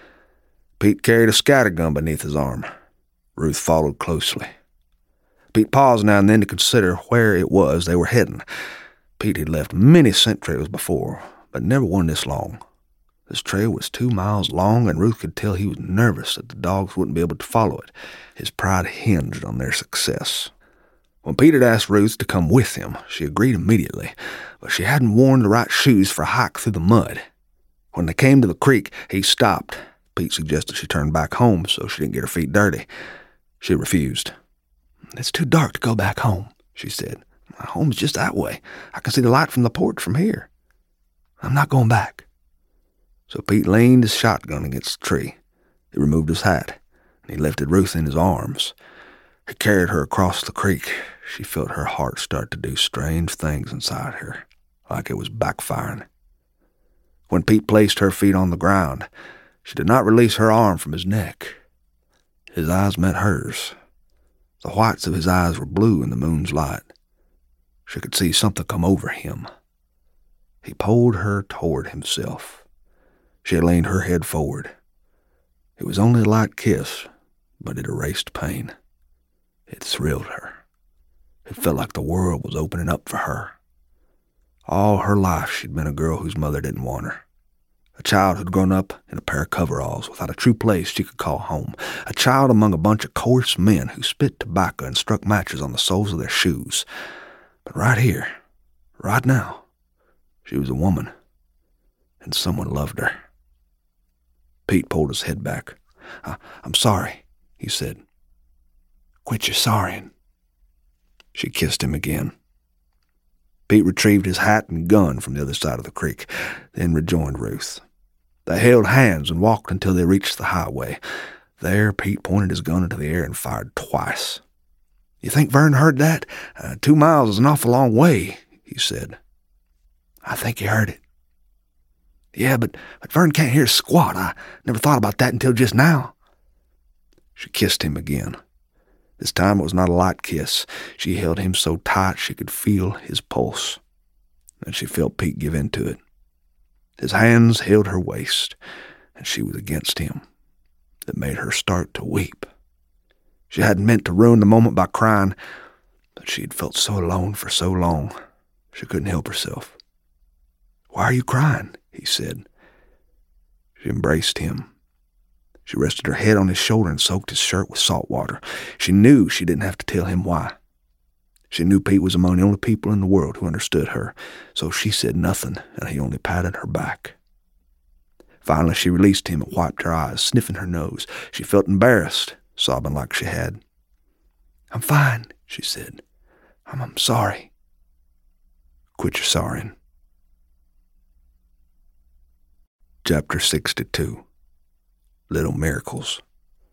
Pete carried a scattergun beneath his arm. Ruth followed closely. Pete paused now and then to consider where it was they were heading. Pete had left many scent trails before, but never one this long. This trail was 2 miles long, and Ruth could tell he was nervous that the dogs wouldn't be able to follow it. His pride hinged on their success. When Pete had asked Ruth to come with him, she agreed immediately, but she hadn't worn the right shoes for a hike through the mud. When they came to the creek, he stopped. Pete suggested she turn back home so she didn't get her feet dirty. She refused. "It's too dark to go back home," she said. "My home's just that way. I can see the light from the porch from here. I'm not going back." So Pete leaned his shotgun against the tree. He removed his hat, and he lifted Ruth in his arms. He carried her across the creek. She felt her heart start to do strange things inside her, like it was backfiring. When Pete placed her feet on the ground, she did not release her arm from his neck. His eyes met hers. The whites of his eyes were blue in the moon's light. She could see something come over him. He pulled her toward himself. She had leaned her head forward. It was only a light kiss, but it erased pain. It thrilled her. It felt like the world was opening up for her. All her life she'd been a girl whose mother didn't want her. A child who'd grown up in a pair of coveralls without a true place she could call home. A child among a bunch of coarse men who spit tobacco and struck matches on the soles of their shoes. But right here, right now, she was a woman, and someone loved her. Pete pulled his head back. I'm sorry," he said. "Quit your sorrying." She kissed him again. Pete retrieved his hat and gun from the other side of the creek, then rejoined Ruth. They held hands and walked until they reached the highway. There, Pete pointed his gun into the air and fired twice. "You think Vern heard that? 2 miles is an awful long way," he said. "I think he heard it." "Yeah, but Vern can't hear squat. I never thought about that until just now." She kissed him again. This time it was not a light kiss. She held him so tight she could feel his pulse. And she felt Pete give in to it. His hands held her waist, and she was against him. It made her start to weep. She hadn't meant to ruin the moment by crying, but she had felt so alone for so long, she couldn't help herself. "Why are you crying?" he said. She embraced him. She rested her head on his shoulder and soaked his shirt with salt water. She knew she didn't have to tell him why. She knew Pete was among the only people in the world who understood her, so she said nothing, and he only patted her back. Finally, she released him and wiped her eyes, sniffing her nose. She felt embarrassed, sobbing like she had. "I'm fine," she said. I'm sorry." "Quit your sorrying." Chapter 62. Little Miracles.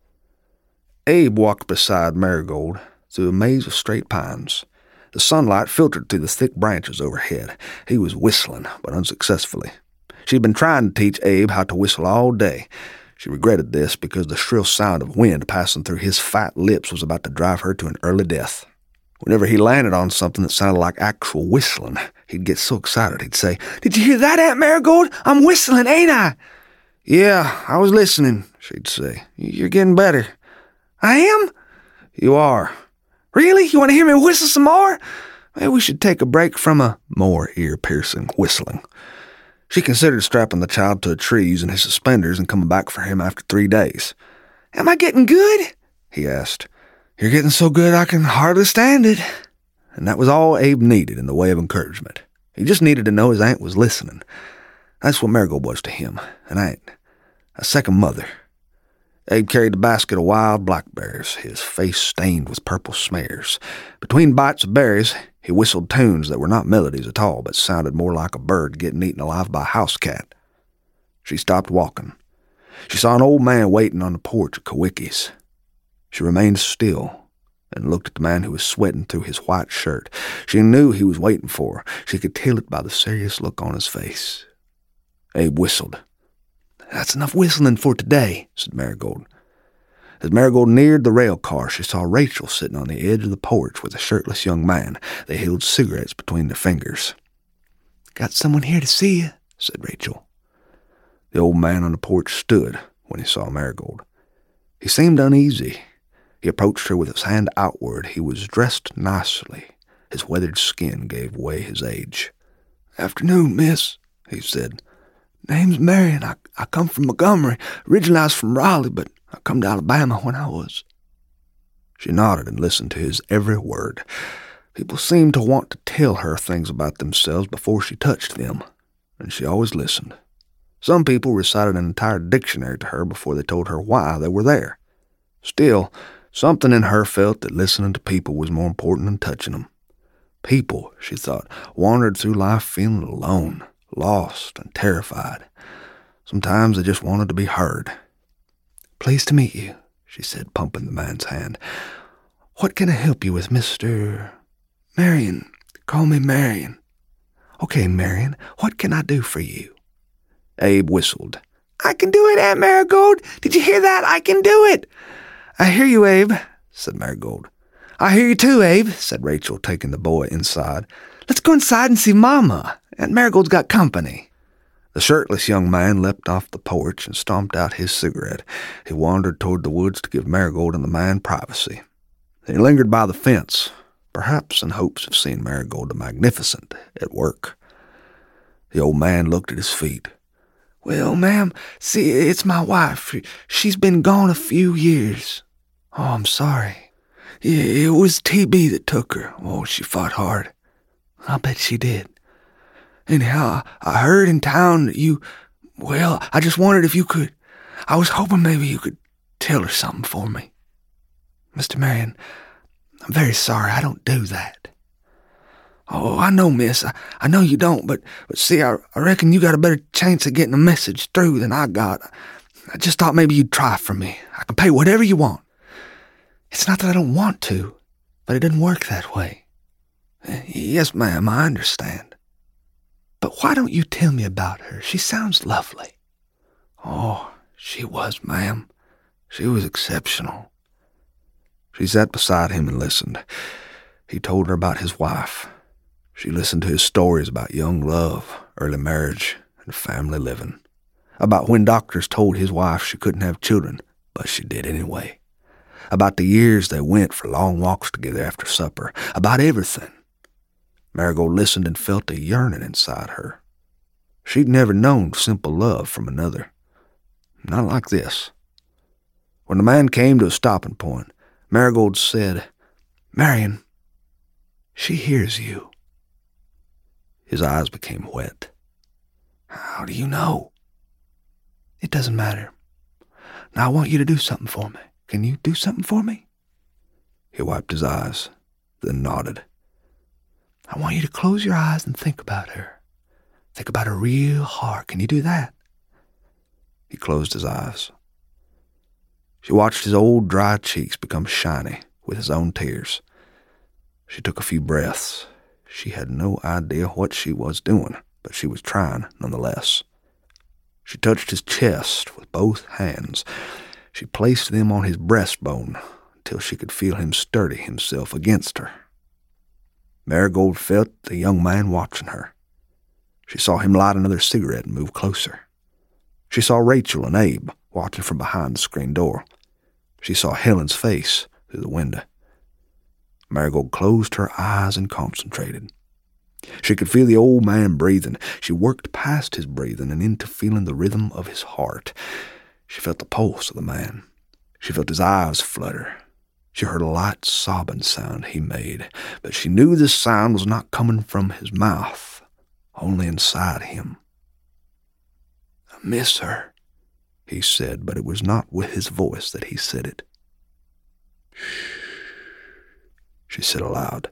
Abe walked beside Marigold through a maze of straight pines. The sunlight filtered through the thick branches overhead. He was whistling, but unsuccessfully. She'd been trying to teach Abe how to whistle all day. She regretted this because the shrill sound of wind passing through his fat lips was about to drive her to an early death. Whenever he landed on something that sounded like actual whistling, he'd get so excited he'd say, "Did you hear that, Aunt Marigold? I'm whistling, ain't I?" "Yeah, I was listening," she'd say. "You're getting better." "I am?" "You are." "Really? You want to hear me whistle some more?" "Maybe we should take a break from a more ear-piercing whistling." She considered strapping the child to a tree using his suspenders and coming back for him after 3 days. "Am I getting good?" he asked. "You're getting so good I can hardly stand it." And that was all Abe needed in the way of encouragement. He just needed to know his aunt was listening. That's what Marigold was to him, an aunt, a second mother. Abe carried a basket of wild blackberries, his face stained with purple smears. Between bites of berries, he whistled tunes that were not melodies at all, but sounded more like a bird getting eaten alive by a house cat. She stopped walking. She saw an old man waiting on the porch at Kawicki's. She remained still and looked at the man who was sweating through his white shirt. She knew he was waiting for her. She could tell it by the serious look on his face. Abe whistled. "That's enough whistling for today," said Marigold. As Marigold neared the rail car, she saw Rachel sitting on the edge of the porch with a shirtless young man. They held cigarettes between their fingers. "Got someone here to see you," said Rachel. The old man on the porch stood when he saw Marigold. He seemed uneasy. He approached her with his hand outward. He was dressed nicely. His weathered skin gave away his age. "Afternoon, miss," he said. "Name's Marion. I come from Montgomery. Originally I was from Raleigh, but I come to Alabama when I was." She nodded and listened to his every word. People seemed to want to tell her things about themselves before she touched them, and she always listened. Some people recited an entire dictionary to her before they told her why they were there. Still, something in her felt that listening to people was more important than touching them. People, she thought, wandered through life feeling alone, lost, and terrified. Sometimes they just wanted to be heard. "Pleased to meet you," she said, pumping the man's hand. "What can I help you with, Mr. Marion? Call me Marion." "Okay, Marion, what can I do for you?" Abe whistled. "I can do it, Aunt Marigold. Did you hear that? I can do it." "I hear you, Abe," said Marigold. "I hear you too, Abe," said Rachel, taking the boy inside. "Let's go inside and see Mama. Aunt Marigold's got company." The shirtless young man leapt off the porch and stomped out his cigarette. He wandered toward the woods to give Marigold and the man privacy. He lingered by the fence, perhaps in hopes of seeing Marigold the Magnificent at work. The old man looked at his feet. "Well, ma'am, see, it's my wife. She's been gone a few years." "Oh, I'm sorry." "Yeah, it was TB that took her. Oh, she fought hard." "I bet she did." "Anyhow, I heard in town that well, I just wondered if you could. I was hoping maybe you could tell her something for me." "Mr. Marion, I'm very sorry. I don't do that." "Oh, I know, miss. I know you don't, but see, I reckon you got a better chance of getting a message through than I got. I just thought maybe you'd try for me. I can pay whatever you want." "It's not that I don't want to, but it doesn't work that way." "Yes, ma'am, I understand." "But why don't you tell me about her? She sounds lovely." "Oh, she was, ma'am. She was exceptional." She sat beside him and listened. He told her about his wife. She listened to his stories about young love, early marriage, and family living. About when doctors told his wife she couldn't have children, but she did anyway. About the years they went for long walks together after supper. About everything. Marigold listened and felt a yearning inside her. She'd never known simple love from another. Not like this. When the man came to a stopping point, Marigold said, "Marion, she hears you." His eyes became wet. "How do you know?" "It doesn't matter. Now I want you to do something for me. Can you do something for me?" He wiped his eyes, then nodded. "I want you to close your eyes and think about her. Think about her real hard. Can you do that?" He closed his eyes. She watched his old dry cheeks become shiny with his own tears. She took a few breaths. She had no idea what she was doing, but she was trying nonetheless. She touched his chest with both hands. She placed them on his breastbone until she could feel him sturdy himself against her. Marigold felt the young man watching her. She saw him light another cigarette and move closer. She saw Rachel and Abe watching from behind the screen door. She saw Helen's face through the window. Marigold closed her eyes and concentrated. She could feel the old man breathing. She worked past his breathing and into feeling the rhythm of his heart. She felt the pulse of the man. She felt his eyes flutter. She heard a light sobbing sound he made, but she knew this sound was not coming from his mouth, only inside him. "I miss her," he said, but it was not with his voice that he said it. "Shh," she said aloud.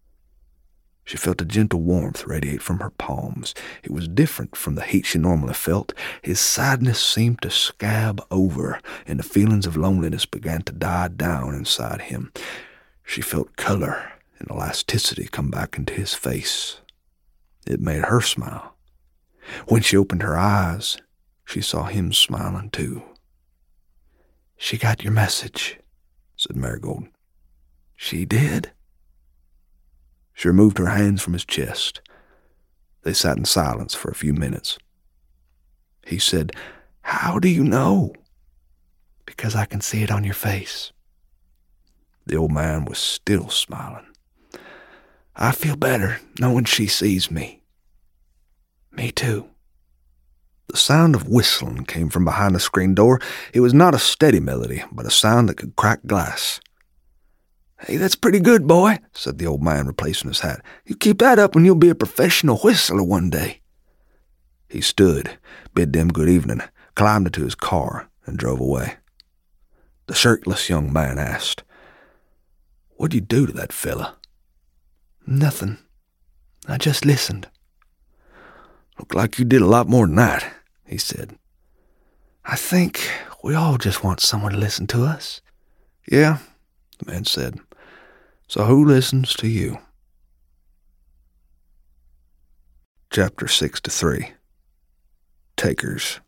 She felt a gentle warmth radiate from her palms. It was different from the heat she normally felt. His sadness seemed to scab over, and the feelings of loneliness began to die down inside him. She felt color and elasticity come back into his face. It made her smile. When she opened her eyes, she saw him smiling too. "She got your message," said Marigold. "She did?" She removed her hands from his chest. They sat in silence for a few minutes. He said, "How do you know?" "Because I can see it on your face." The old man was still smiling. "I feel better knowing she sees me." "Me too." The sound of whistling came from behind the screen door. It was not a steady melody, but a sound that could crack glass. "Hey, that's pretty good, boy," said the old man, replacing his hat. "You keep that up and you'll be a professional whistler one day." He stood, bid them good evening, climbed into his car, and drove away. The shirtless young man asked, "What'd you do to that fella?" "Nothing. I just listened." "Looked like you did a lot more than that," he said. "I think we all just want someone to listen to us." "Yeah," the man said. "So who listens to you?" Chapter 63. Takers.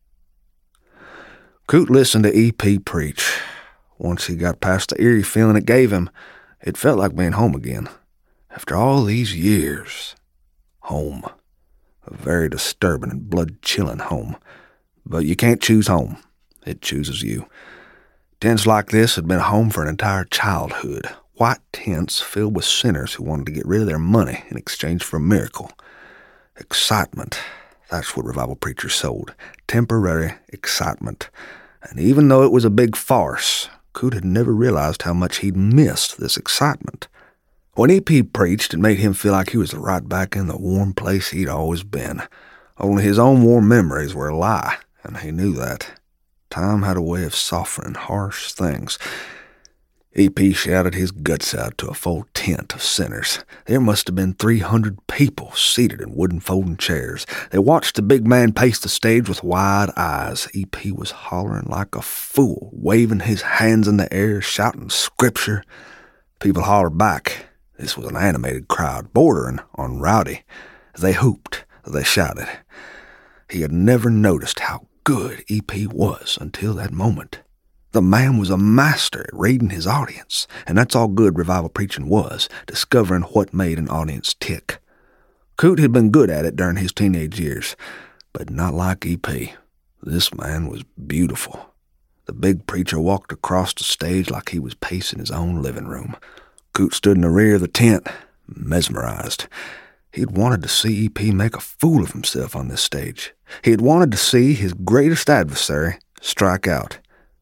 Coot listened to E.P. preach. Once he got past the eerie feeling it gave him, it felt like being home again. After all these years. Home. A very disturbing and blood-chilling home. But you can't choose home. It chooses you. Tents like this had been home for an entire childhood. White tents filled with sinners who wanted to get rid of their money in exchange for a miracle. Excitement. That's what revival preachers sold. Temporary excitement. And even though it was a big farce, Coot had never realized how much he'd missed this excitement. When E.P. preached, it made him feel like he was right back in the warm place he'd always been. Only his own warm memories were a lie, and he knew that. Time had a way of softening harsh things. E.P. shouted his guts out to a full tent of sinners. There must have been 300 people seated in wooden folding chairs. They watched the big man pace the stage with wide eyes. E.P. was hollering like a fool, waving his hands in the air, shouting scripture. People hollered back. This was an animated crowd, bordering on rowdy. They hooped, they shouted. He had never noticed how good E.P. was until that moment. The man was a master at reading his audience, and that's all good revival preaching was, discovering what made an audience tick. Coot had been good at it during his teenage years, but not like E.P. This man was beautiful. The big preacher walked across the stage like he was pacing his own living room. Coot stood in the rear of the tent, mesmerized. He'd wanted to see E.P. make a fool of himself on this stage. He had wanted to see his greatest adversary strike out.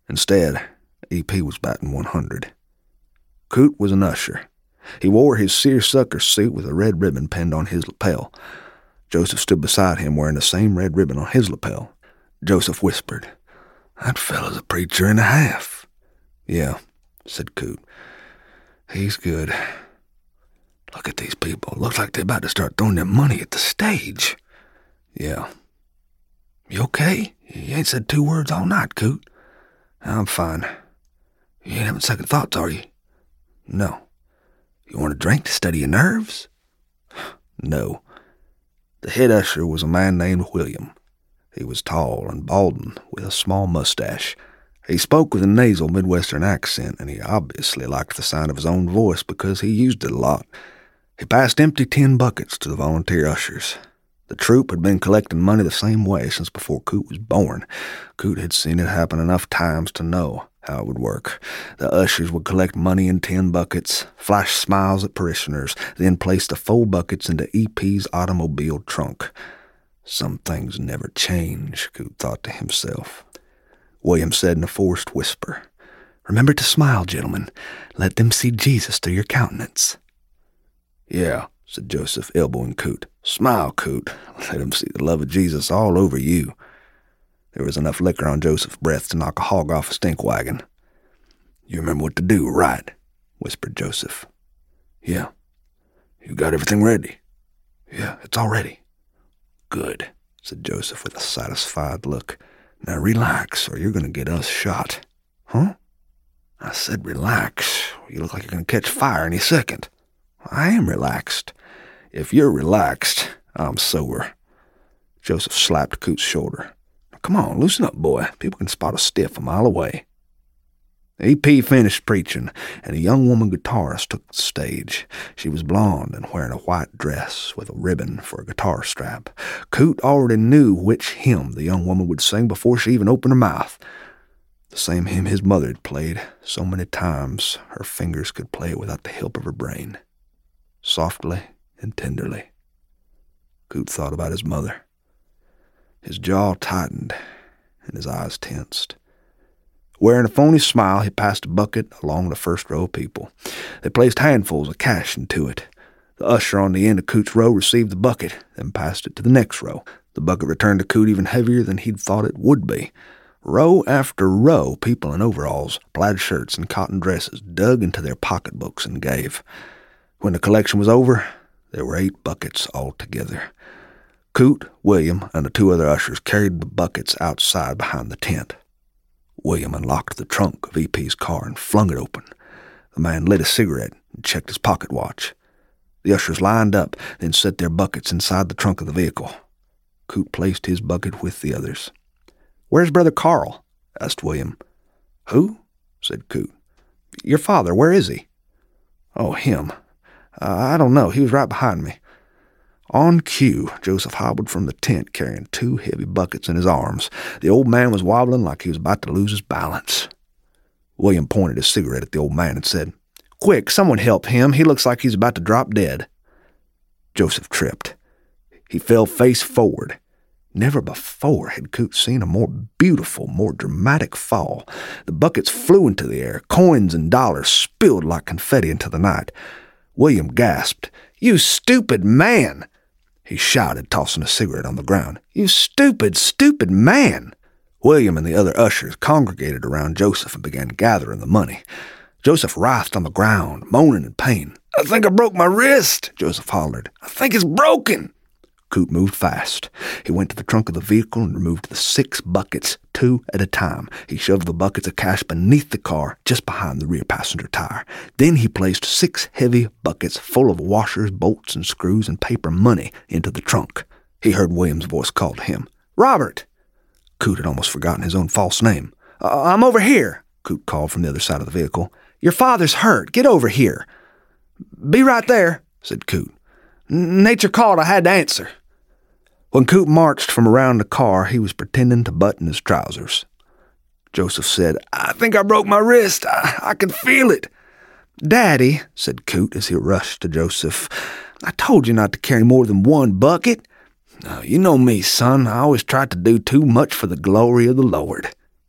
Instead, E.P. was batting 100. Coot was an usher. He wore his seersucker suit with a red ribbon pinned on his lapel. Joseph stood beside him wearing the same red ribbon on his lapel. Joseph whispered, "That fellow's a preacher and a half." "Yeah," said Coot. "He's good. Look at these people. Looks like they're about to start throwing their money at the stage." "Yeah." "You okay? You ain't said 2 words all night, Coot." "I'm fine." "You ain't having second thoughts, are you?" "No." "You want a drink to steady your nerves?" "No." The head usher was a man named William. He was tall and balding, with a small mustache. He spoke with a nasal Midwestern accent, and he obviously liked the sound of his own voice because he used it a lot. He passed empty tin buckets to the volunteer ushers. The troop had been collecting money the same way since before Coot was born. Coot had seen it happen enough times to know how it would work. The ushers would collect money in tin buckets, flash smiles at parishioners, then place the full buckets into E.P.'s automobile trunk. Some things never change, Coot thought to himself. William said in a forced whisper, "Remember to smile, gentlemen. Let them see Jesus through your countenance." "Yeah," said Joseph, elbowing Coot. "Smile, Coot. Let them see the love of Jesus all over you." There was enough liquor on Joseph's breath to knock a hog off a stink wagon. "You remember what to do, right?" whispered Joseph. "Yeah." "You got everything ready?" "Yeah, it's all ready." "Good," said Joseph with a satisfied look. "Now relax, or you're going to get us shot." "Huh?" "I said relax. You look like you're going to catch fire any second." "I am relaxed." "If you're relaxed, I'm sober." Joseph slapped Coot's shoulder. "Come on, loosen up, boy. People can spot a stiff a mile away." E.P. finished preaching, and a young woman guitarist took the stage. She was blonde and wearing a white dress with a ribbon for a guitar strap. Coot already knew which hymn the young woman would sing before she even opened her mouth. The same hymn his mother had played so many times her fingers could play it without the help of her brain. Softly and tenderly. Coot thought about his mother. His jaw tightened and his eyes tensed. Wearing a phony smile, he passed a bucket along the first row of people. They placed handfuls of cash into it. The usher on the end of Coot's row received the bucket, then passed it to the next row. The bucket returned to Coot even heavier than he'd thought it would be. Row after row, people in overalls, plaid shirts, and cotton dresses dug into their pocketbooks and gave. When the collection was over, there were 8 buckets altogether. Coot, William, and the 2 other ushers carried the buckets outside behind the tent. William unlocked the trunk of E.P.'s car and flung it open. The man lit a cigarette and checked his pocket watch. The ushers lined up, then set their buckets inside the trunk of the vehicle. Coot placed his bucket with the others. "Where's Brother Carl?" asked William. "Who?" said Coot. "Your father, where is he?" "Oh, him. I don't know. He was right behind me." On cue, Joseph hobbled from the tent carrying 2 heavy buckets in his arms. The old man was wobbling like he was about to lose his balance. William pointed his cigarette at the old man and said, "Quick, someone help him. He looks like he's about to drop dead." Joseph tripped. He fell face forward. Never before had Coot seen a more beautiful, more dramatic fall. The buckets flew into the air. Coins and dollars spilled like confetti into the night. William gasped. "You stupid man!" he shouted, tossing a cigarette on the ground. "You stupid, stupid man!" William and the other ushers congregated around Joseph and began gathering the money. Joseph writhed on the ground, moaning in pain. "I think I broke my wrist," Joseph hollered. "I think it's broken." Coot moved fast. He went to the trunk of the vehicle and removed the 6 buckets, 2 at a time. He shoved the buckets of cash beneath the car, just behind the rear passenger tire. Then he placed 6 heavy buckets full of washers, bolts, and screws and paper money into the trunk. He heard William's voice call to him. "Robert!" Coot had almost forgotten his own false name. "I'm over here," Coot called from the other side of the vehicle. "Your father's hurt. Get over here." "Be right there," said Coot. "Nature called. I had to answer." When Coot marched from around the car, he was pretending to button his trousers. Joseph said, "I think I broke my wrist. I can feel it." "Daddy," said Coot as he rushed to Joseph, "I told you not to carry more than 1 bucket." "You know me, son. I always try to do too much for the glory of the Lord."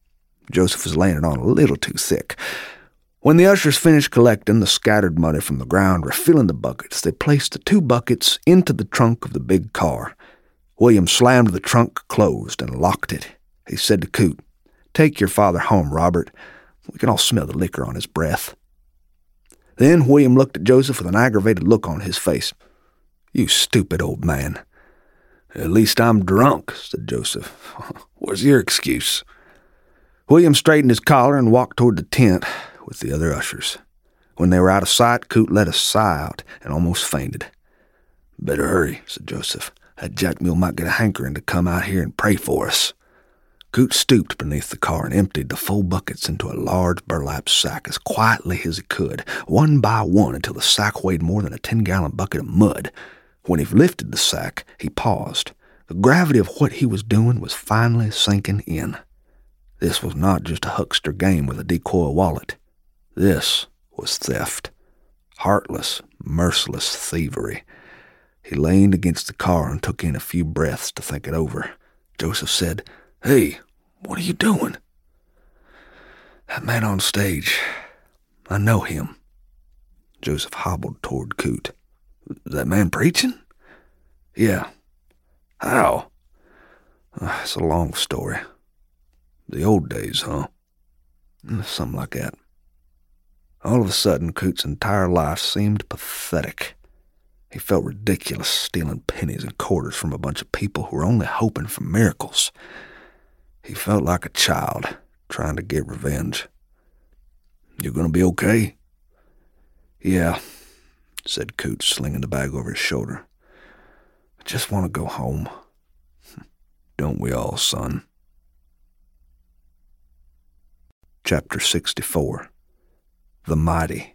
Joseph was laying it on a little too thick. When the ushers finished collecting the scattered money from the ground, refilling the buckets, they placed the 2 buckets into the trunk of the big car. William slammed the trunk closed and locked it. He said to Coot, "Take your father home, Robert. We can all smell the liquor on his breath." Then William looked at Joseph with an aggravated look on his face. "You stupid old man." "At least I'm drunk," said Joseph. "What's your excuse?" William straightened his collar and walked toward the tent with the other ushers. When they were out of sight, Coot let a sigh out and almost fainted. "Better hurry," said Joseph. "That Jack Mule might get a hankering to come out here and pray for us." Coot stooped beneath the car and emptied the full buckets into a large burlap sack as quietly as he could, one by one, until the sack weighed more than a 10-gallon bucket of mud. When he lifted the sack, he paused. The gravity of what he was doing was finally sinking in. This was not just a huckster game with a decoy wallet. This was theft. Heartless, merciless thievery. He leaned against the car and took in a few breaths to think it over. Joseph said, "Hey, what are you doing?" "That man on stage. I know him." Joseph hobbled toward Coot. "That man preaching?" "Yeah." "How?" "It's a long story." "The old days, huh?" "Something like that." All of a sudden, Coot's entire life seemed pathetic. He felt ridiculous stealing pennies and quarters from a bunch of people who were only hoping for miracles. He felt like a child trying to get revenge. "You gonna be okay?" "Yeah," said Coot, slinging the bag over his shoulder. "I just want to go home." "Don't we all, son?" Chapter 64. The Mighty.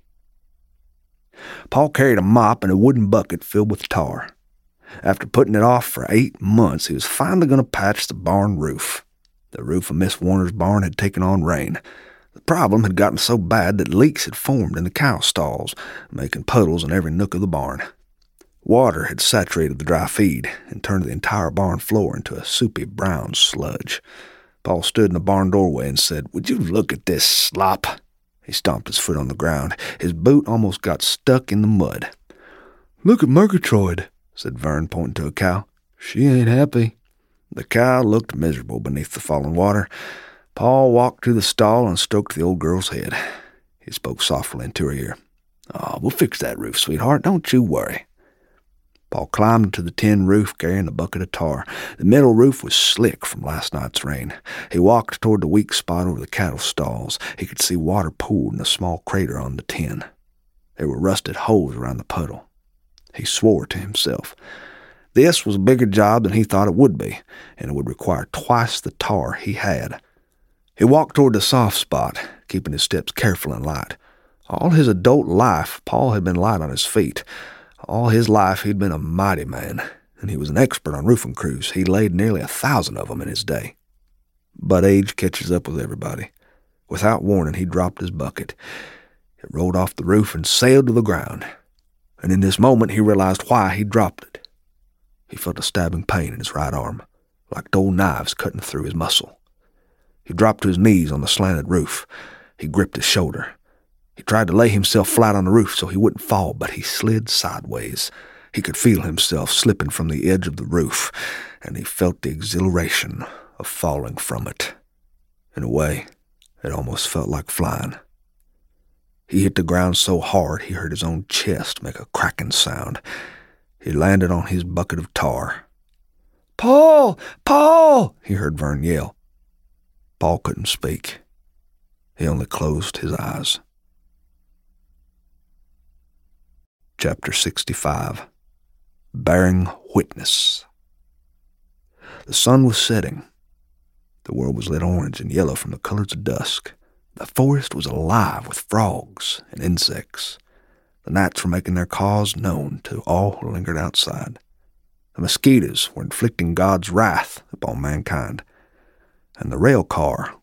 Paul carried a mop and a wooden bucket filled with tar. After putting it off for 8 months, he was finally going to patch the barn roof. The roof of Miss Warner's barn had taken on rain. The problem had gotten so bad that leaks had formed in the cow stalls, making puddles in every nook of the barn. Water had saturated the dry feed and turned the entire barn floor into a soupy brown sludge. Paul stood in the barn doorway and said, "Would you look at this slop?" He stomped his foot on the ground. His boot almost got stuck in the mud. "Look at Murgatroyd," said Vern, pointing to a cow. "She ain't happy." The cow looked miserable beneath the falling water. Paul walked to the stall and stroked the old girl's head. He spoke softly into her ear. "Oh, we'll fix that roof, sweetheart. Don't you worry." Paul climbed to the tin roof carrying a bucket of tar. The metal roof was slick from last night's rain. He walked toward the weak spot over the cattle stalls. He could see water pooled in a small crater on the tin. There were rusted holes around the puddle. He swore to himself. This was a bigger job than he thought it would be, and it would require twice the tar he had. He walked toward the soft spot, keeping his steps careful and light. All his adult life, Paul had been light on his feet. All his life he'd been a mighty man, and he was an expert on roofing crews. He laid nearly 1,000 of them in his day. But age catches up with everybody. Without warning, he dropped his bucket. It rolled off the roof and sailed to the ground. And in this moment, he realized why he dropped it. He felt a stabbing pain in his right arm, like dull knives cutting through his muscle. He dropped to his knees on the slanted roof. He gripped his shoulder. He tried to lay himself flat on the roof so he wouldn't fall, but he slid sideways. He could feel himself slipping from the edge of the roof, and he felt the exhilaration of falling from it. In a way, it almost felt like flying. He hit the ground so hard he heard his own chest make a cracking sound. He landed on his bucket of tar. "Paul! Paul!" he heard Vern yell. Paul couldn't speak. He only closed his eyes. Chapter 65. Bearing Witness. The sun was setting. The world was lit orange and yellow from the colors of dusk. The forest was alive with frogs and insects. The gnats were making their cause known to all who lingered outside. The mosquitoes were inflicting God's wrath upon mankind. And the rail car